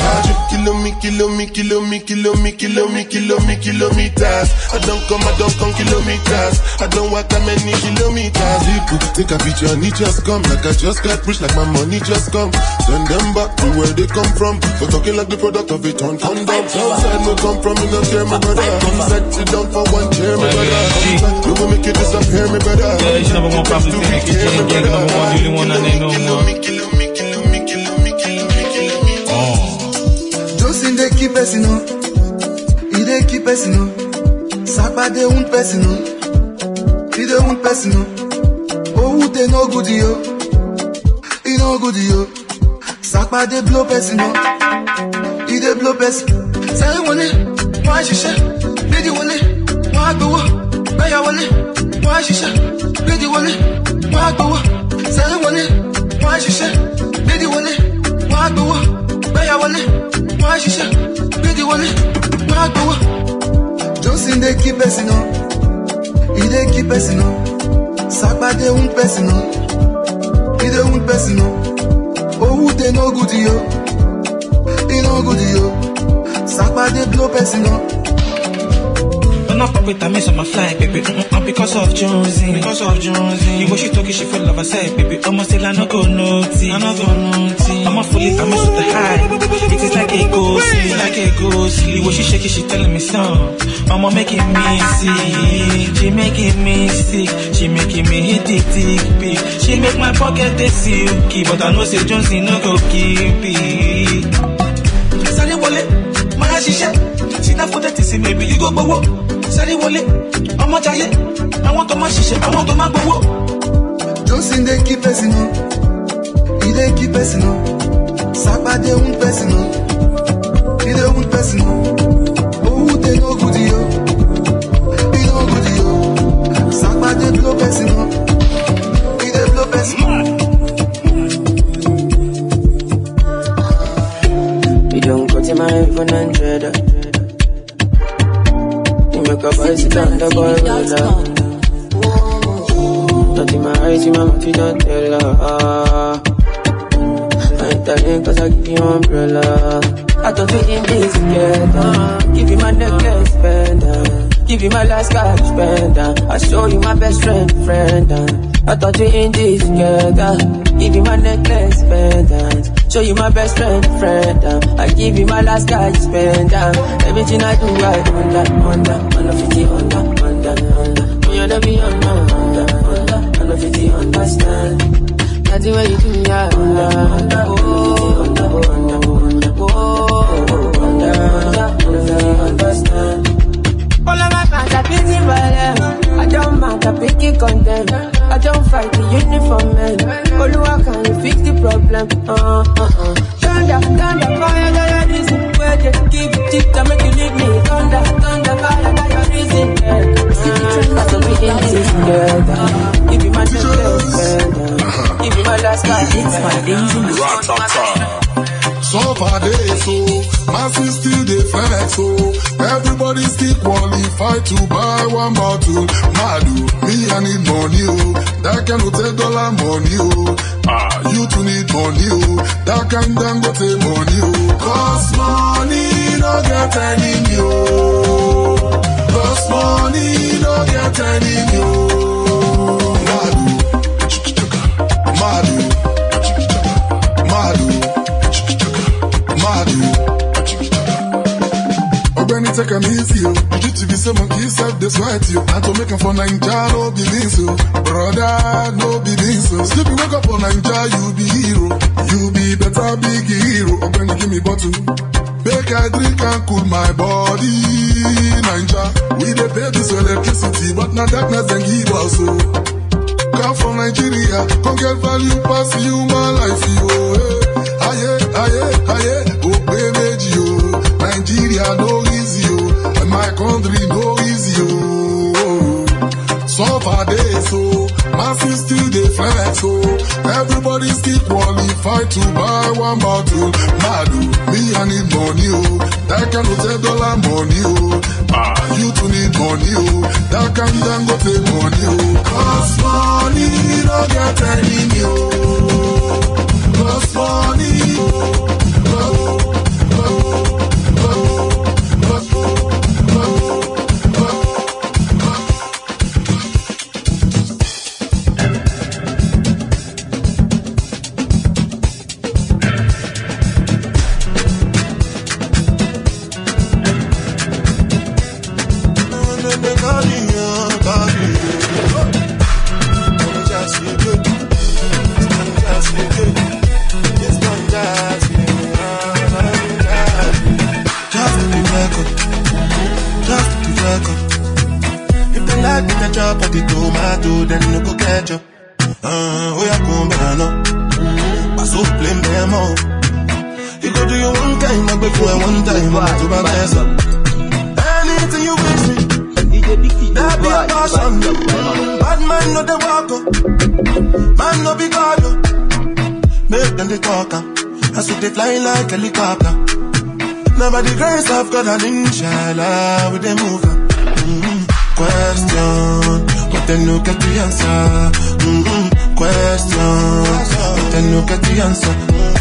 Kilometers. I don't come kilometers. I don't walk that many kilometers. People think I beat your knee just come. Like I just got rich, like my money just come. Send them back to where they come from. For talking like the product of a ton down. Outside no come from, you don't care, my brother. Inside sit down for one chair, my brother. We will make it disappear, my brother. Yeah, it's number one problem. Number one, you the one and they know more. Josin dey keep person o, he dey keep person o. Sapa dey wound person o, he dey wound person o. Oh, they no good yo, he no good yo. Sapa dey blow person o, he dey blow person. Say wole, why shisha? Lady wole, why go? Baya wole, why shisha? Lady wole, why go? Say wole, why shisha? Lady wole, why go? Baya wole. Why shisha? Baby, wale, why go? Josin dey keep person on, he dey keep person on. Sapa dey wound person on, he dey wound person on. Oh, who dey no good yo, he no good yo. Sapa dey blow person on. When I pop it, I miss on my flight, baby. Because of Jonesy. You wish you talking, she fell love, I said, baby. Almost still I no go naughty. I'm a fully, I miss with the high. It is like a ghost. You wish she shake it, she telling me some. Mama making me sick. She making me sick. She making me hit it, tick. She make my pocket the silky. But I know say Jonesy no go keep it. Sorry, wale, my shisha. She not for the TC, maybe you go bowo. Sorry, wale, I'm a giant. I want to my shisha, I want to my bowo. Josin dey keep person on, he dey keep person on. Sapa dey wound person on, he dey wound person on. Oh, they no good yo, he no good yo. 700. You make a boy sit down, the boy will love. Not in my eyes, you mama, if you don't tell her. I ain't telling cause I give you umbrella. I thought we in this together. Give you my necklace, pendant. Give you my last cash, pendant. I show you my best friend. I thought we in this together. Give you my necklace, pendant. Show you my best friend. I give you my last cash, pendant. Everything I do, I under 50, under. You never be under 50, understand. That's the way you do, yeah. Understand. All of my fans are busy violent. I don't mind, I pick it content. I don't fight the uniform man. Oluwa, can you fix the problem? Thunder, fire, that your reason. Where they give you tick to make you leave me. Thunder, fire, that your reason. I don't be in this together. Give you my necklace, give you my last card. It's my days in the so far they so, masses still they flex so. Everybody still qualified to buy one bottle. Madu, me I need money oh. That can go $10 money oh. You too need money oh. That can then go take money oh. Cause money no get any new. Cause money no get any new. Ogbeni take am easy oh. You to be say monkey self dey sweat you. And to make am for Naija no be this oh. Brother no be this oh. Sleep wake up for Naija you be hero. You be better big hero. Ogbeni give me bottle. Make I drink and cool my body. Naija we dey pay this electricity, but na darkness dem give us oh. Come from Nigeria, come get value pass human life yo. Aye, oh baby yo. Nigeria no easy yo, and my country no easy yo. So far they so, masses still they flex so. Everybody still qualified to buy one bottle. Madu, me I need money oh. That can go $10 money oh. You too need money oh. That can then go take money oh. Cause money no get any new. Cause money the tomato, then no go ketchup. Oh yeah, come on, I so blame them all. You go do your one time, I go for one time, I do my best up. Anything you wish me, that be a passion. Bad man no the walker, man no be God. Make them the talker, I so they fly like helicopter. Now by the grace of God and inshallah, with them move. Question, but then look at the answer. Question, but then look at the answer.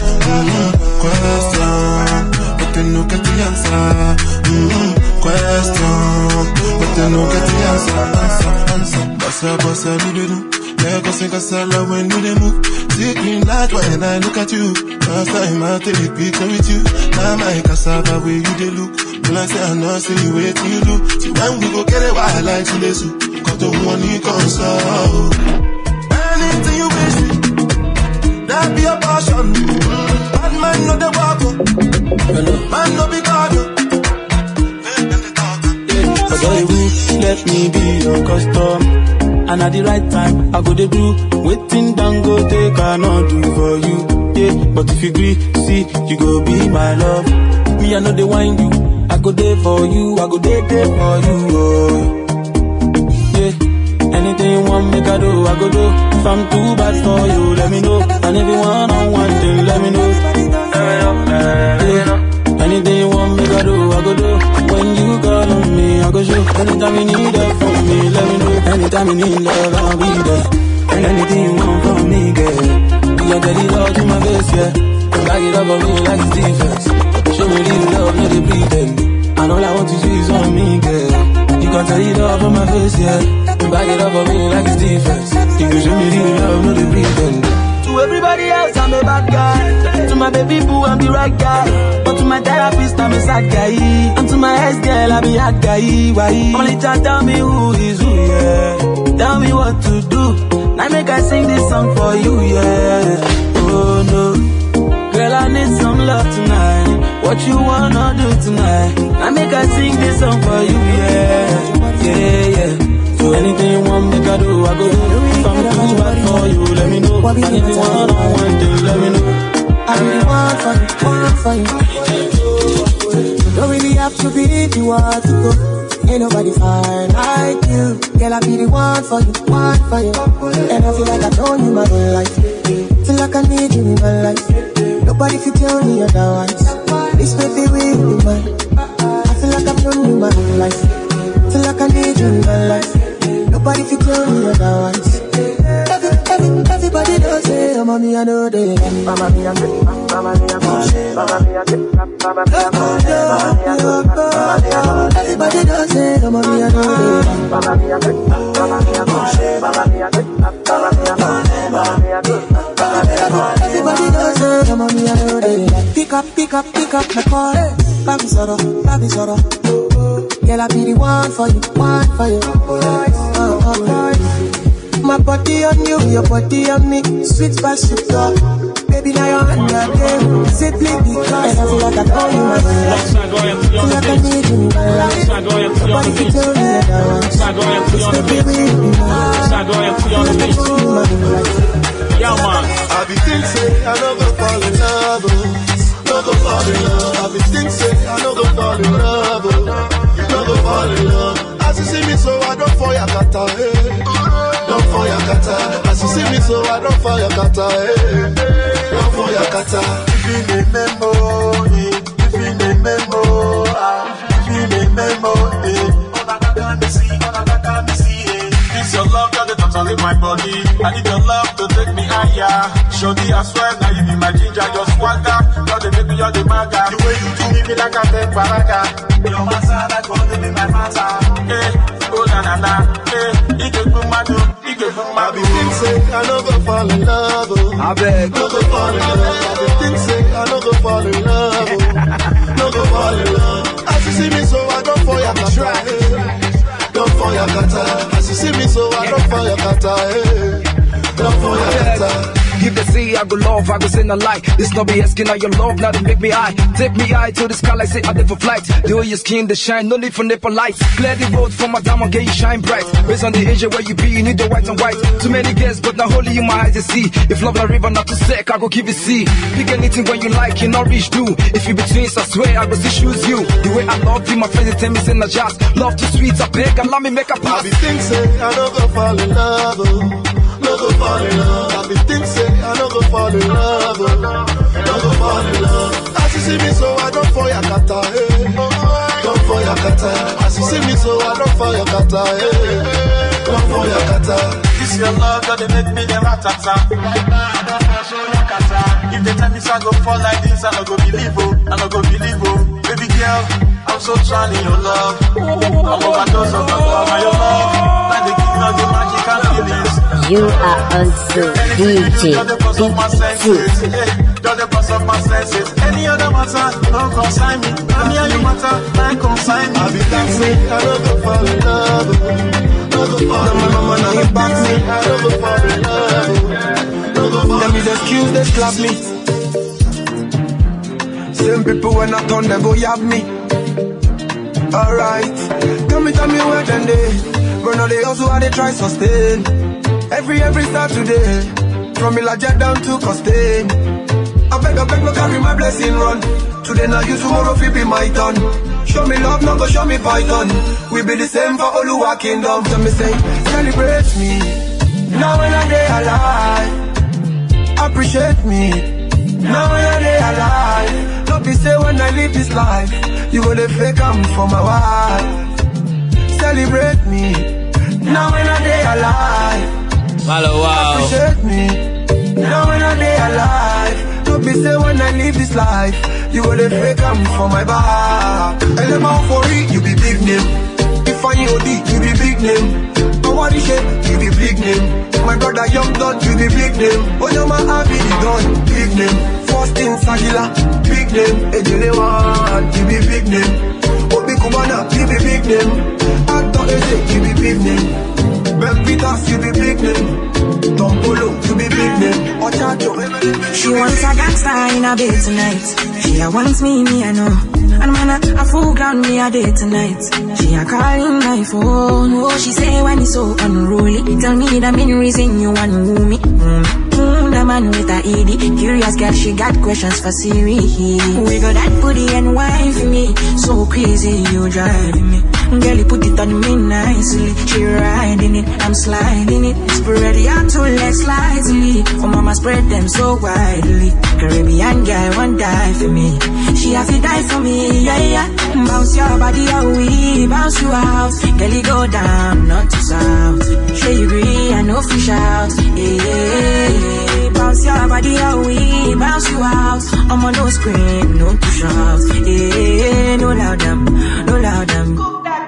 Question, but then look at the answer. Question, but then look at the answer. Bossa, do. Make us think I sell when do they move. See green light when I look at you. First time I take a picture with you. Now my cassava where you they look. When I say I know, say you wait till you do. See when we go get it, why I like to listen. Cause the money comes out. Anything you wish me, that be a passion. Bad man no the walker, man no be God. But I will let me be your custom. And at the right time, I go to do waiting down go take cannot do for you. Yeah, but if you agree, see, you go be my love. Me, I know they wind you. I go there for you, I go there for you. Oh. Yeah, anything you want me to do, I go do. If I'm too bad for you, let me know. And if you want on one thing, let me know. Yeah, anything you want me to Anytime you need love, I'll be there. And anything you want from me, girl, you can tell it all to my face, yeah. Back it up on me like it's defense. Show me real love, not the pretend. And all I want to see is on me, girl. You can tell it all from my face, yeah. Back it up on me like it's defense. You can show me real love, not the pretend. To everybody else, I'm a bad guy. To my baby boo, I'm the right guy. But to my therapist, I'm a sad guy. And to my ex-girl, I'm a hard guy. Why? Only just tell me who is who, yeah. Tell me what to do. Now make I sing this song for you, yeah. Oh no, girl, I need some love tonight. What you wanna do tonight? Now make I sing this song for you, yeah. Yeah, yeah. So anything you want me to do, I go. If I'm too bad for you, let me know. And if you want one thing, let me know. I really want for you. You don't really have to be if you want to go. Ain't nobody fine like you. Girl, I be the one for you. And I feel like I don't need my whole life. Feel like I need you in my life. Nobody can tell me otherwise. This baby will be mine. I feel like I've known you my whole life. Feel like I need you in my life. Nobody can tell me otherwise. Everybody does say, oh, mommy, I know they. Mama, me, I say, mama, me, I say, mama, me, I say, mama, me, I say, everybody does say, oh, mommy, I know they. Mama, me, I say, mama, me, I say, mama, me, I say, mama, me, I say, everybody does say, oh, mommy, I know they. Pick up my call. Baby Soro. Girl, I be the one for you. My body on you, your body on me. Sweet past your dog. Baby, now you're on your game. Simply because I feel like I call you my life. Feel like I need you in my life. Nobody can tell me otherwise. This baby will be mine. Feel like I call you my life. Yeah, man. I be think say I don't go fall in love. No go fall in love. I be think say I don't go fall in love. No go fall in love. As you see me, so I don't fall your kata. Don't fall your kata. As you see me, so I don't fall your kata. Don't fall your kata. If you need memory, if you need memory, if you need memory. All I got to see, It's your love that totally my body. I need your love to take me higher. Shorty, I swear, now you be my ginger, just swagger. You're the baby, you're the maga. The way you do me, feel like I take paraga. Your master, that gonna be my master. Hey, oh na na, hey, it get boom, I be think say I no go fall in love. I beg, no go fall in love. I be think say I no go fall in love. No go fall in love. As you see me, so I don't fall your kata. Don't fall your kata. As you see me, so I don't fall your kata. Don't fall your kata. Give the sea, I go love, I go send a lie. This no be asking out your love, now they make me high. Take me high to the sky like say I did for flight. The way your skin, the shine, no need for nipple lights. Clear the road for my diamond, get you shine bright. Based on the age where you be, you need the white and white. Too many guests, but not holy in my eyes to see. If love not river, not too sick, I go give it C. Pick anything when you like, you not reach do. If you between, I swear I go see choose you. The way I love you, my friends they tell me say not just. Love too sweet, I beg, and let me make a pass. I be think say I no go fall in love. No go fall in love. I be think say I no go fall in love. No go fall in love. As you see me, so I don't fall your kata. Don't fall your kata. As you see me, so I don't fall your kata. Don't fall your kata. This your love that they make me the ratata. If they tell me so I go fall like this, I no go believe oh, baby girl, I'm so trying in your love. I'm overdose of your love. Like the king of the magic and feelings. You are also DJ You're the boss of my senses. You're the boss of my senses. Any other matter, don't consign me. Any other matter, I consign me. I be dancing, I don't go fall in love. Don't go fall in love. Now you back me, I don't go fall in love. Don't go fall in love. Them is excuse, they slap me. Same people when I turn, they go yab me. Alright, tell me where then they. Run all they also how they try sustain. Every Saturday, from Ilaja down to Costain. I beg, no carry my blessing run. Today now you, tomorrow fi be my turn. Show me love, no go show me python. We be the same for Oluwa Kingdom. So me say, celebrate me. Now when I day alive, appreciate me. Now when I day alive, don't be say when I live this life, you go to fake I'm for my wife. Celebrate me. Now when I day alive, Malo, wow. appreciate me. Now when I day alive, don't be say when I live this life, you go to fake come for my back. Element for it, you be big name. If I OD, you be big name. Nobody shit, you be big name. My brother Young Dot, you be big name. Onyama Abi the Don, big name. First in Sagila, big name. Ejelewan, you be big name. Obi Kubana, you be big name. Actor Eze, you be big name. Ben Vitas, you be big name. Tom Polo, you be big name. Ochacho. She wants a gangster in a bed tonight. She wants me I know. And man, a full ground me a day tonight. She a calling my phone. Oh, she say when it's so unruly. Tell me the main reason you want to me. The man with a ED. Curious girl, she got questions for Siri. We got that booty and wine for me. So crazy, you driving me. Girl, you put it on me nicely. She riding it, I'm sliding it. Spread it out to legs slightly. Oh, mama spread them so widely. Caribbean girl won't die for me. She have to die for me, yeah, yeah. Bounce your body out, we bounce you out. Girl, you go down, not to south. Sure you agree, I know fish out, yeah. Bounce your body out, we bounce you out. I'm on no scream, no push out, yeah. No loud them, no loud them.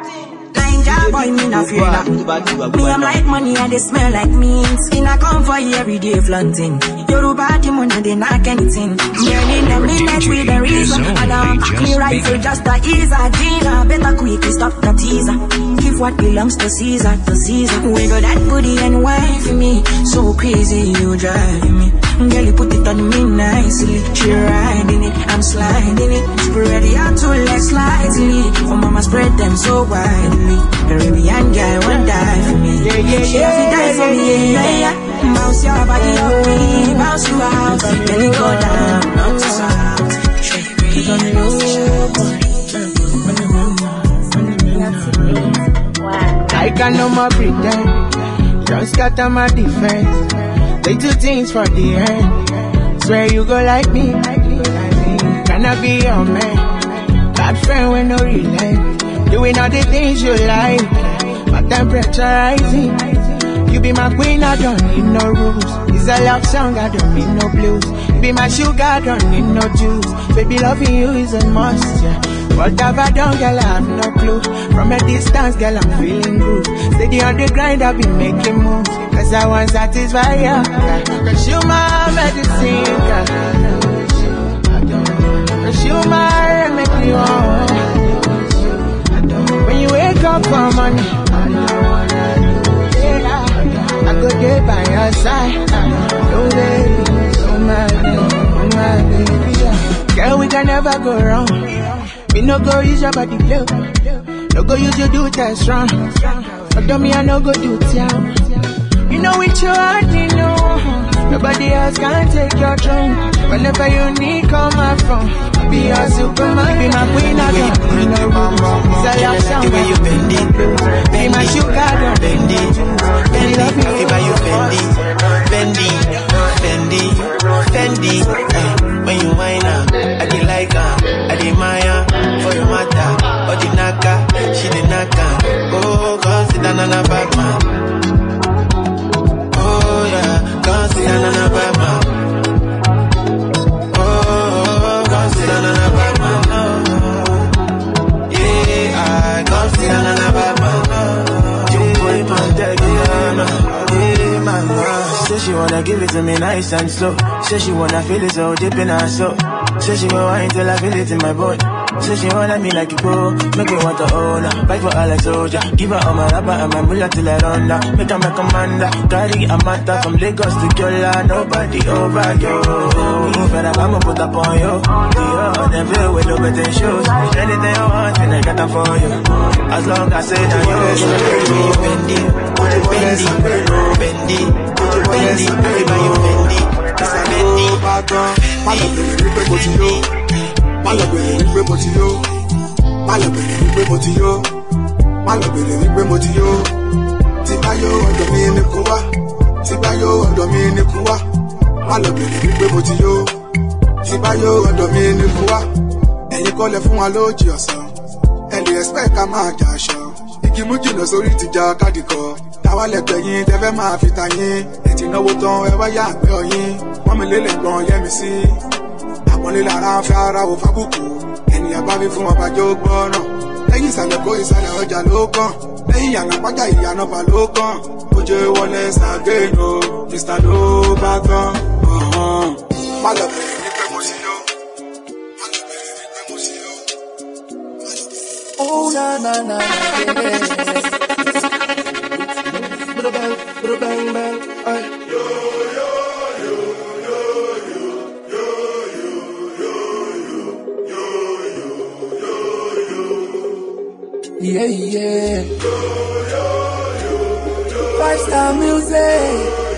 Boy, me not fear that. Me I'm like money and they smell like meat. Skin I come for you every day flaunting. Yoruba the money they knock anything. Burning them midnight with the reason. And I'm me rifle just to ease a Gina. Better quickly stop the teaser. Give what belongs to Caesar to Caesar. We got that booty and wine for me. So crazy you driving me. Girl, you put it on me nicely. She riding it, I'm sliding it. Spread it out to legs slightly. Oh, mama spread them so widely. Caribbean girl won't die for me. She has to die for me, yeah, yeah. Bounce your body up, we bounce you out. Then you go down, not to south. She gonna I can no more pretend. Just got on my defense. They do things for the end. Swear you go like me. Can I be your man? Bad friend with no relent. Doing all the things you like. My temperature rising. You be my queen, I don't need no rules. It's a love song, I don't need no blues. Be my sugar, I don't need no juice. Baby, loving you is a must, yeah. What have I done, girl, I have no clue. From a distance, girl, I'm feeling good. Steady on the grind, I've been making moves. Cause I want satisfy you. Cause you my medicine, girl. Cause you my remedy, when you wake up for money, I go there by your side. Oh baby, oh my baby, yeah. Girl, we can never go wrong. Me no go use your body blow. No go use your do test wrong. But don't me I no go do town. You know with your heart, you know nobody else can take your throne. Whenever you need, call my phone. Be your superman, be my queen, I don't need no room. It's a love song, you bend it. Be my sugar, don't bend it. Bend it, if you bend it. When you whine up, I did like her, I did Maya. For your matter, or the naka, she the naka. Oh, cause sit down on a back man. Oh yeah, cause sit down on a back man. Oh, cause sit down on a back man. Yeah, I cause sit down on a back man. You boy man, yeah, man. She said she wanna give it to me nice and slow. Say she wanna feel it so deep in her soul. Say she wanna wine till I feel it in my body. Say she wanna me like you go, make me want to own her. Fight for all I soldier, give her all my rapper and my mullah till I run down. Make her my commander, carry a matter from Lagos to Kyola. Nobody over you, better I'ma put up on you. Them feel with no better shoes. Anything you want, and I got them for you. As long as I say that you bend it, bend it, bend it, everybody you bend it. Malabere wípé mo ti yó, malabere wípé mo ti yó, malabere wípé mo ti yó. Tí bá yó ọ̀dọ̀ mi ní kú wá, tí bá yó ọ̀dọ̀ mi ní kú wá. Malabere wípé mo ti yó, tí bá yó ọ̀dọ̀ mi ní kú wá. Ẹ̀yin kọ́ lẹ fún wa lójì ọ̀sán, ẹ lè expect ká máa jà aṣọ. Igi mú jìnnà sórí ti ja káàdì kọ. táwa lẹ̀gbẹ́ yín tẹ́fẹ́ máa fi ta yín ẹ̀ ti náwó tán ẹ wá yá àgbẹ̀ ọyìn wọ́n mi lélẹ̀ gbọ́n yẹ́mi sí àpọ́nlé lára ń fẹ́ ara wò fábùkù ènìyàn bá mi fún ọba jó gbọ́nà lẹ́yìn ìsàlẹ̀ kó ìsàlẹ̀ ọjà ló kàn lẹ́yìn ìyànà pàjá ìyànà bà ló kàn ojú wọlé sàgéènò mr ló bá tán má lọ bẹ̀rẹ̀ ní pé mo sí yó má lọ bẹ̀rẹ̀ ní pé mo sí yó. Oh na na na bang bang ay yo yo yo yo yo yo yo yo yo yo yeah yeah yo yo yo five-star music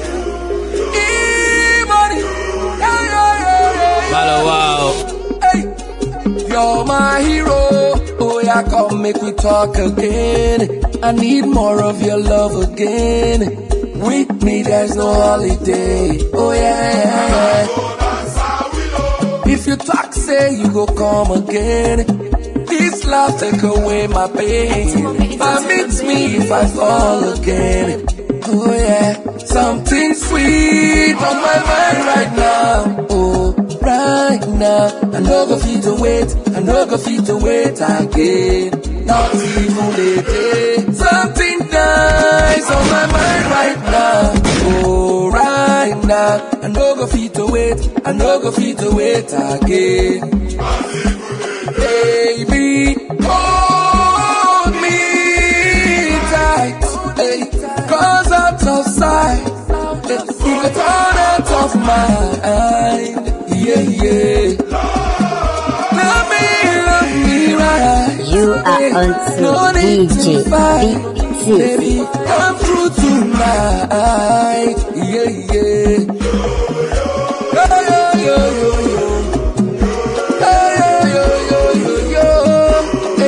E-money Hello, wow. Hey, you're my hero. Oh yeah, come make we talk again. I need more of your love again. With me there's no holiday. Oh yeah. If you talk, say you go come again. This love take away my pain. Permit me if I fall again. Oh yeah, something sweet on my mind right now. Oh, right now. I no go fit to wait. I no go fit to wait again. Not even a day. Something nice on my mind right now. Oh, right now. I no go fit to wait. I no go fit to wait again. Baby, hold me tight. Hey, cause out of sight. You can turn out of mind. Yeah, yeah. Love me right. You are on to DJ BT. Baby, come through tonight. Yeah, yeah. Yo, yo, yo, yo, yo. Yo, yo, yo, yo, yo, yo.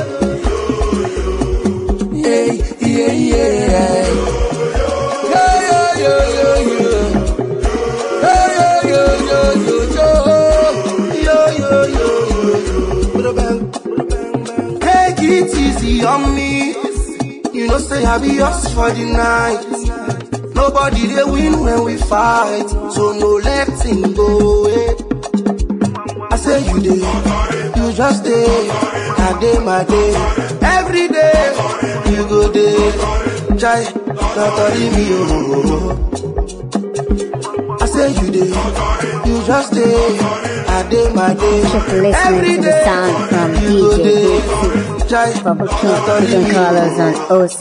Hey, hey, yeah, yeah. Yo, yo, yo, yo, yo. Yo, yo, yo, yo, yo, yo. Yo, yo, yo, yo. Take it easy on me. You know, say I be yours for the night. Nobody they win when we fight, so no letting go away. I say you day, you just day, I day my day. Every day, you go day, try not to leave me oh. I say you day, you just day, I day my day. Every day, you go day. Bubble King, you can call us on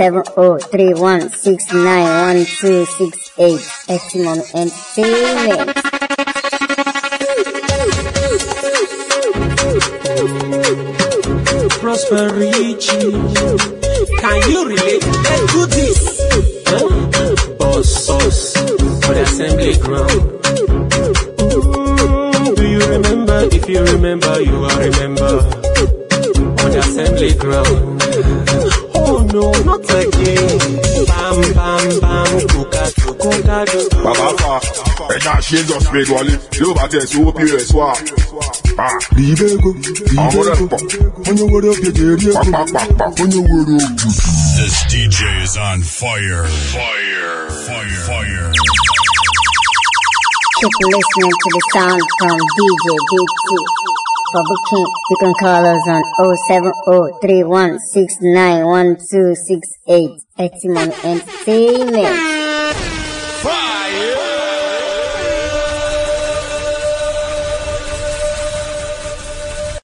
070-3169-1268. Estimon Entertainment. Prosperity, can you relate? Let's do this. Boss sauce for the assembly ground. Do you remember? If you remember, you will remember. On the assembly ground. Oh no, not again. Bam, bam, bam, kuka, kuka, Papa, and now she's just made one. You about to see what you are. This DJ is on fire. Fire. Fire. Fire. Keep listening to the sound from DJ BT. Bubble King, you can call us on 070-3169-1268. Estimon Entertainment.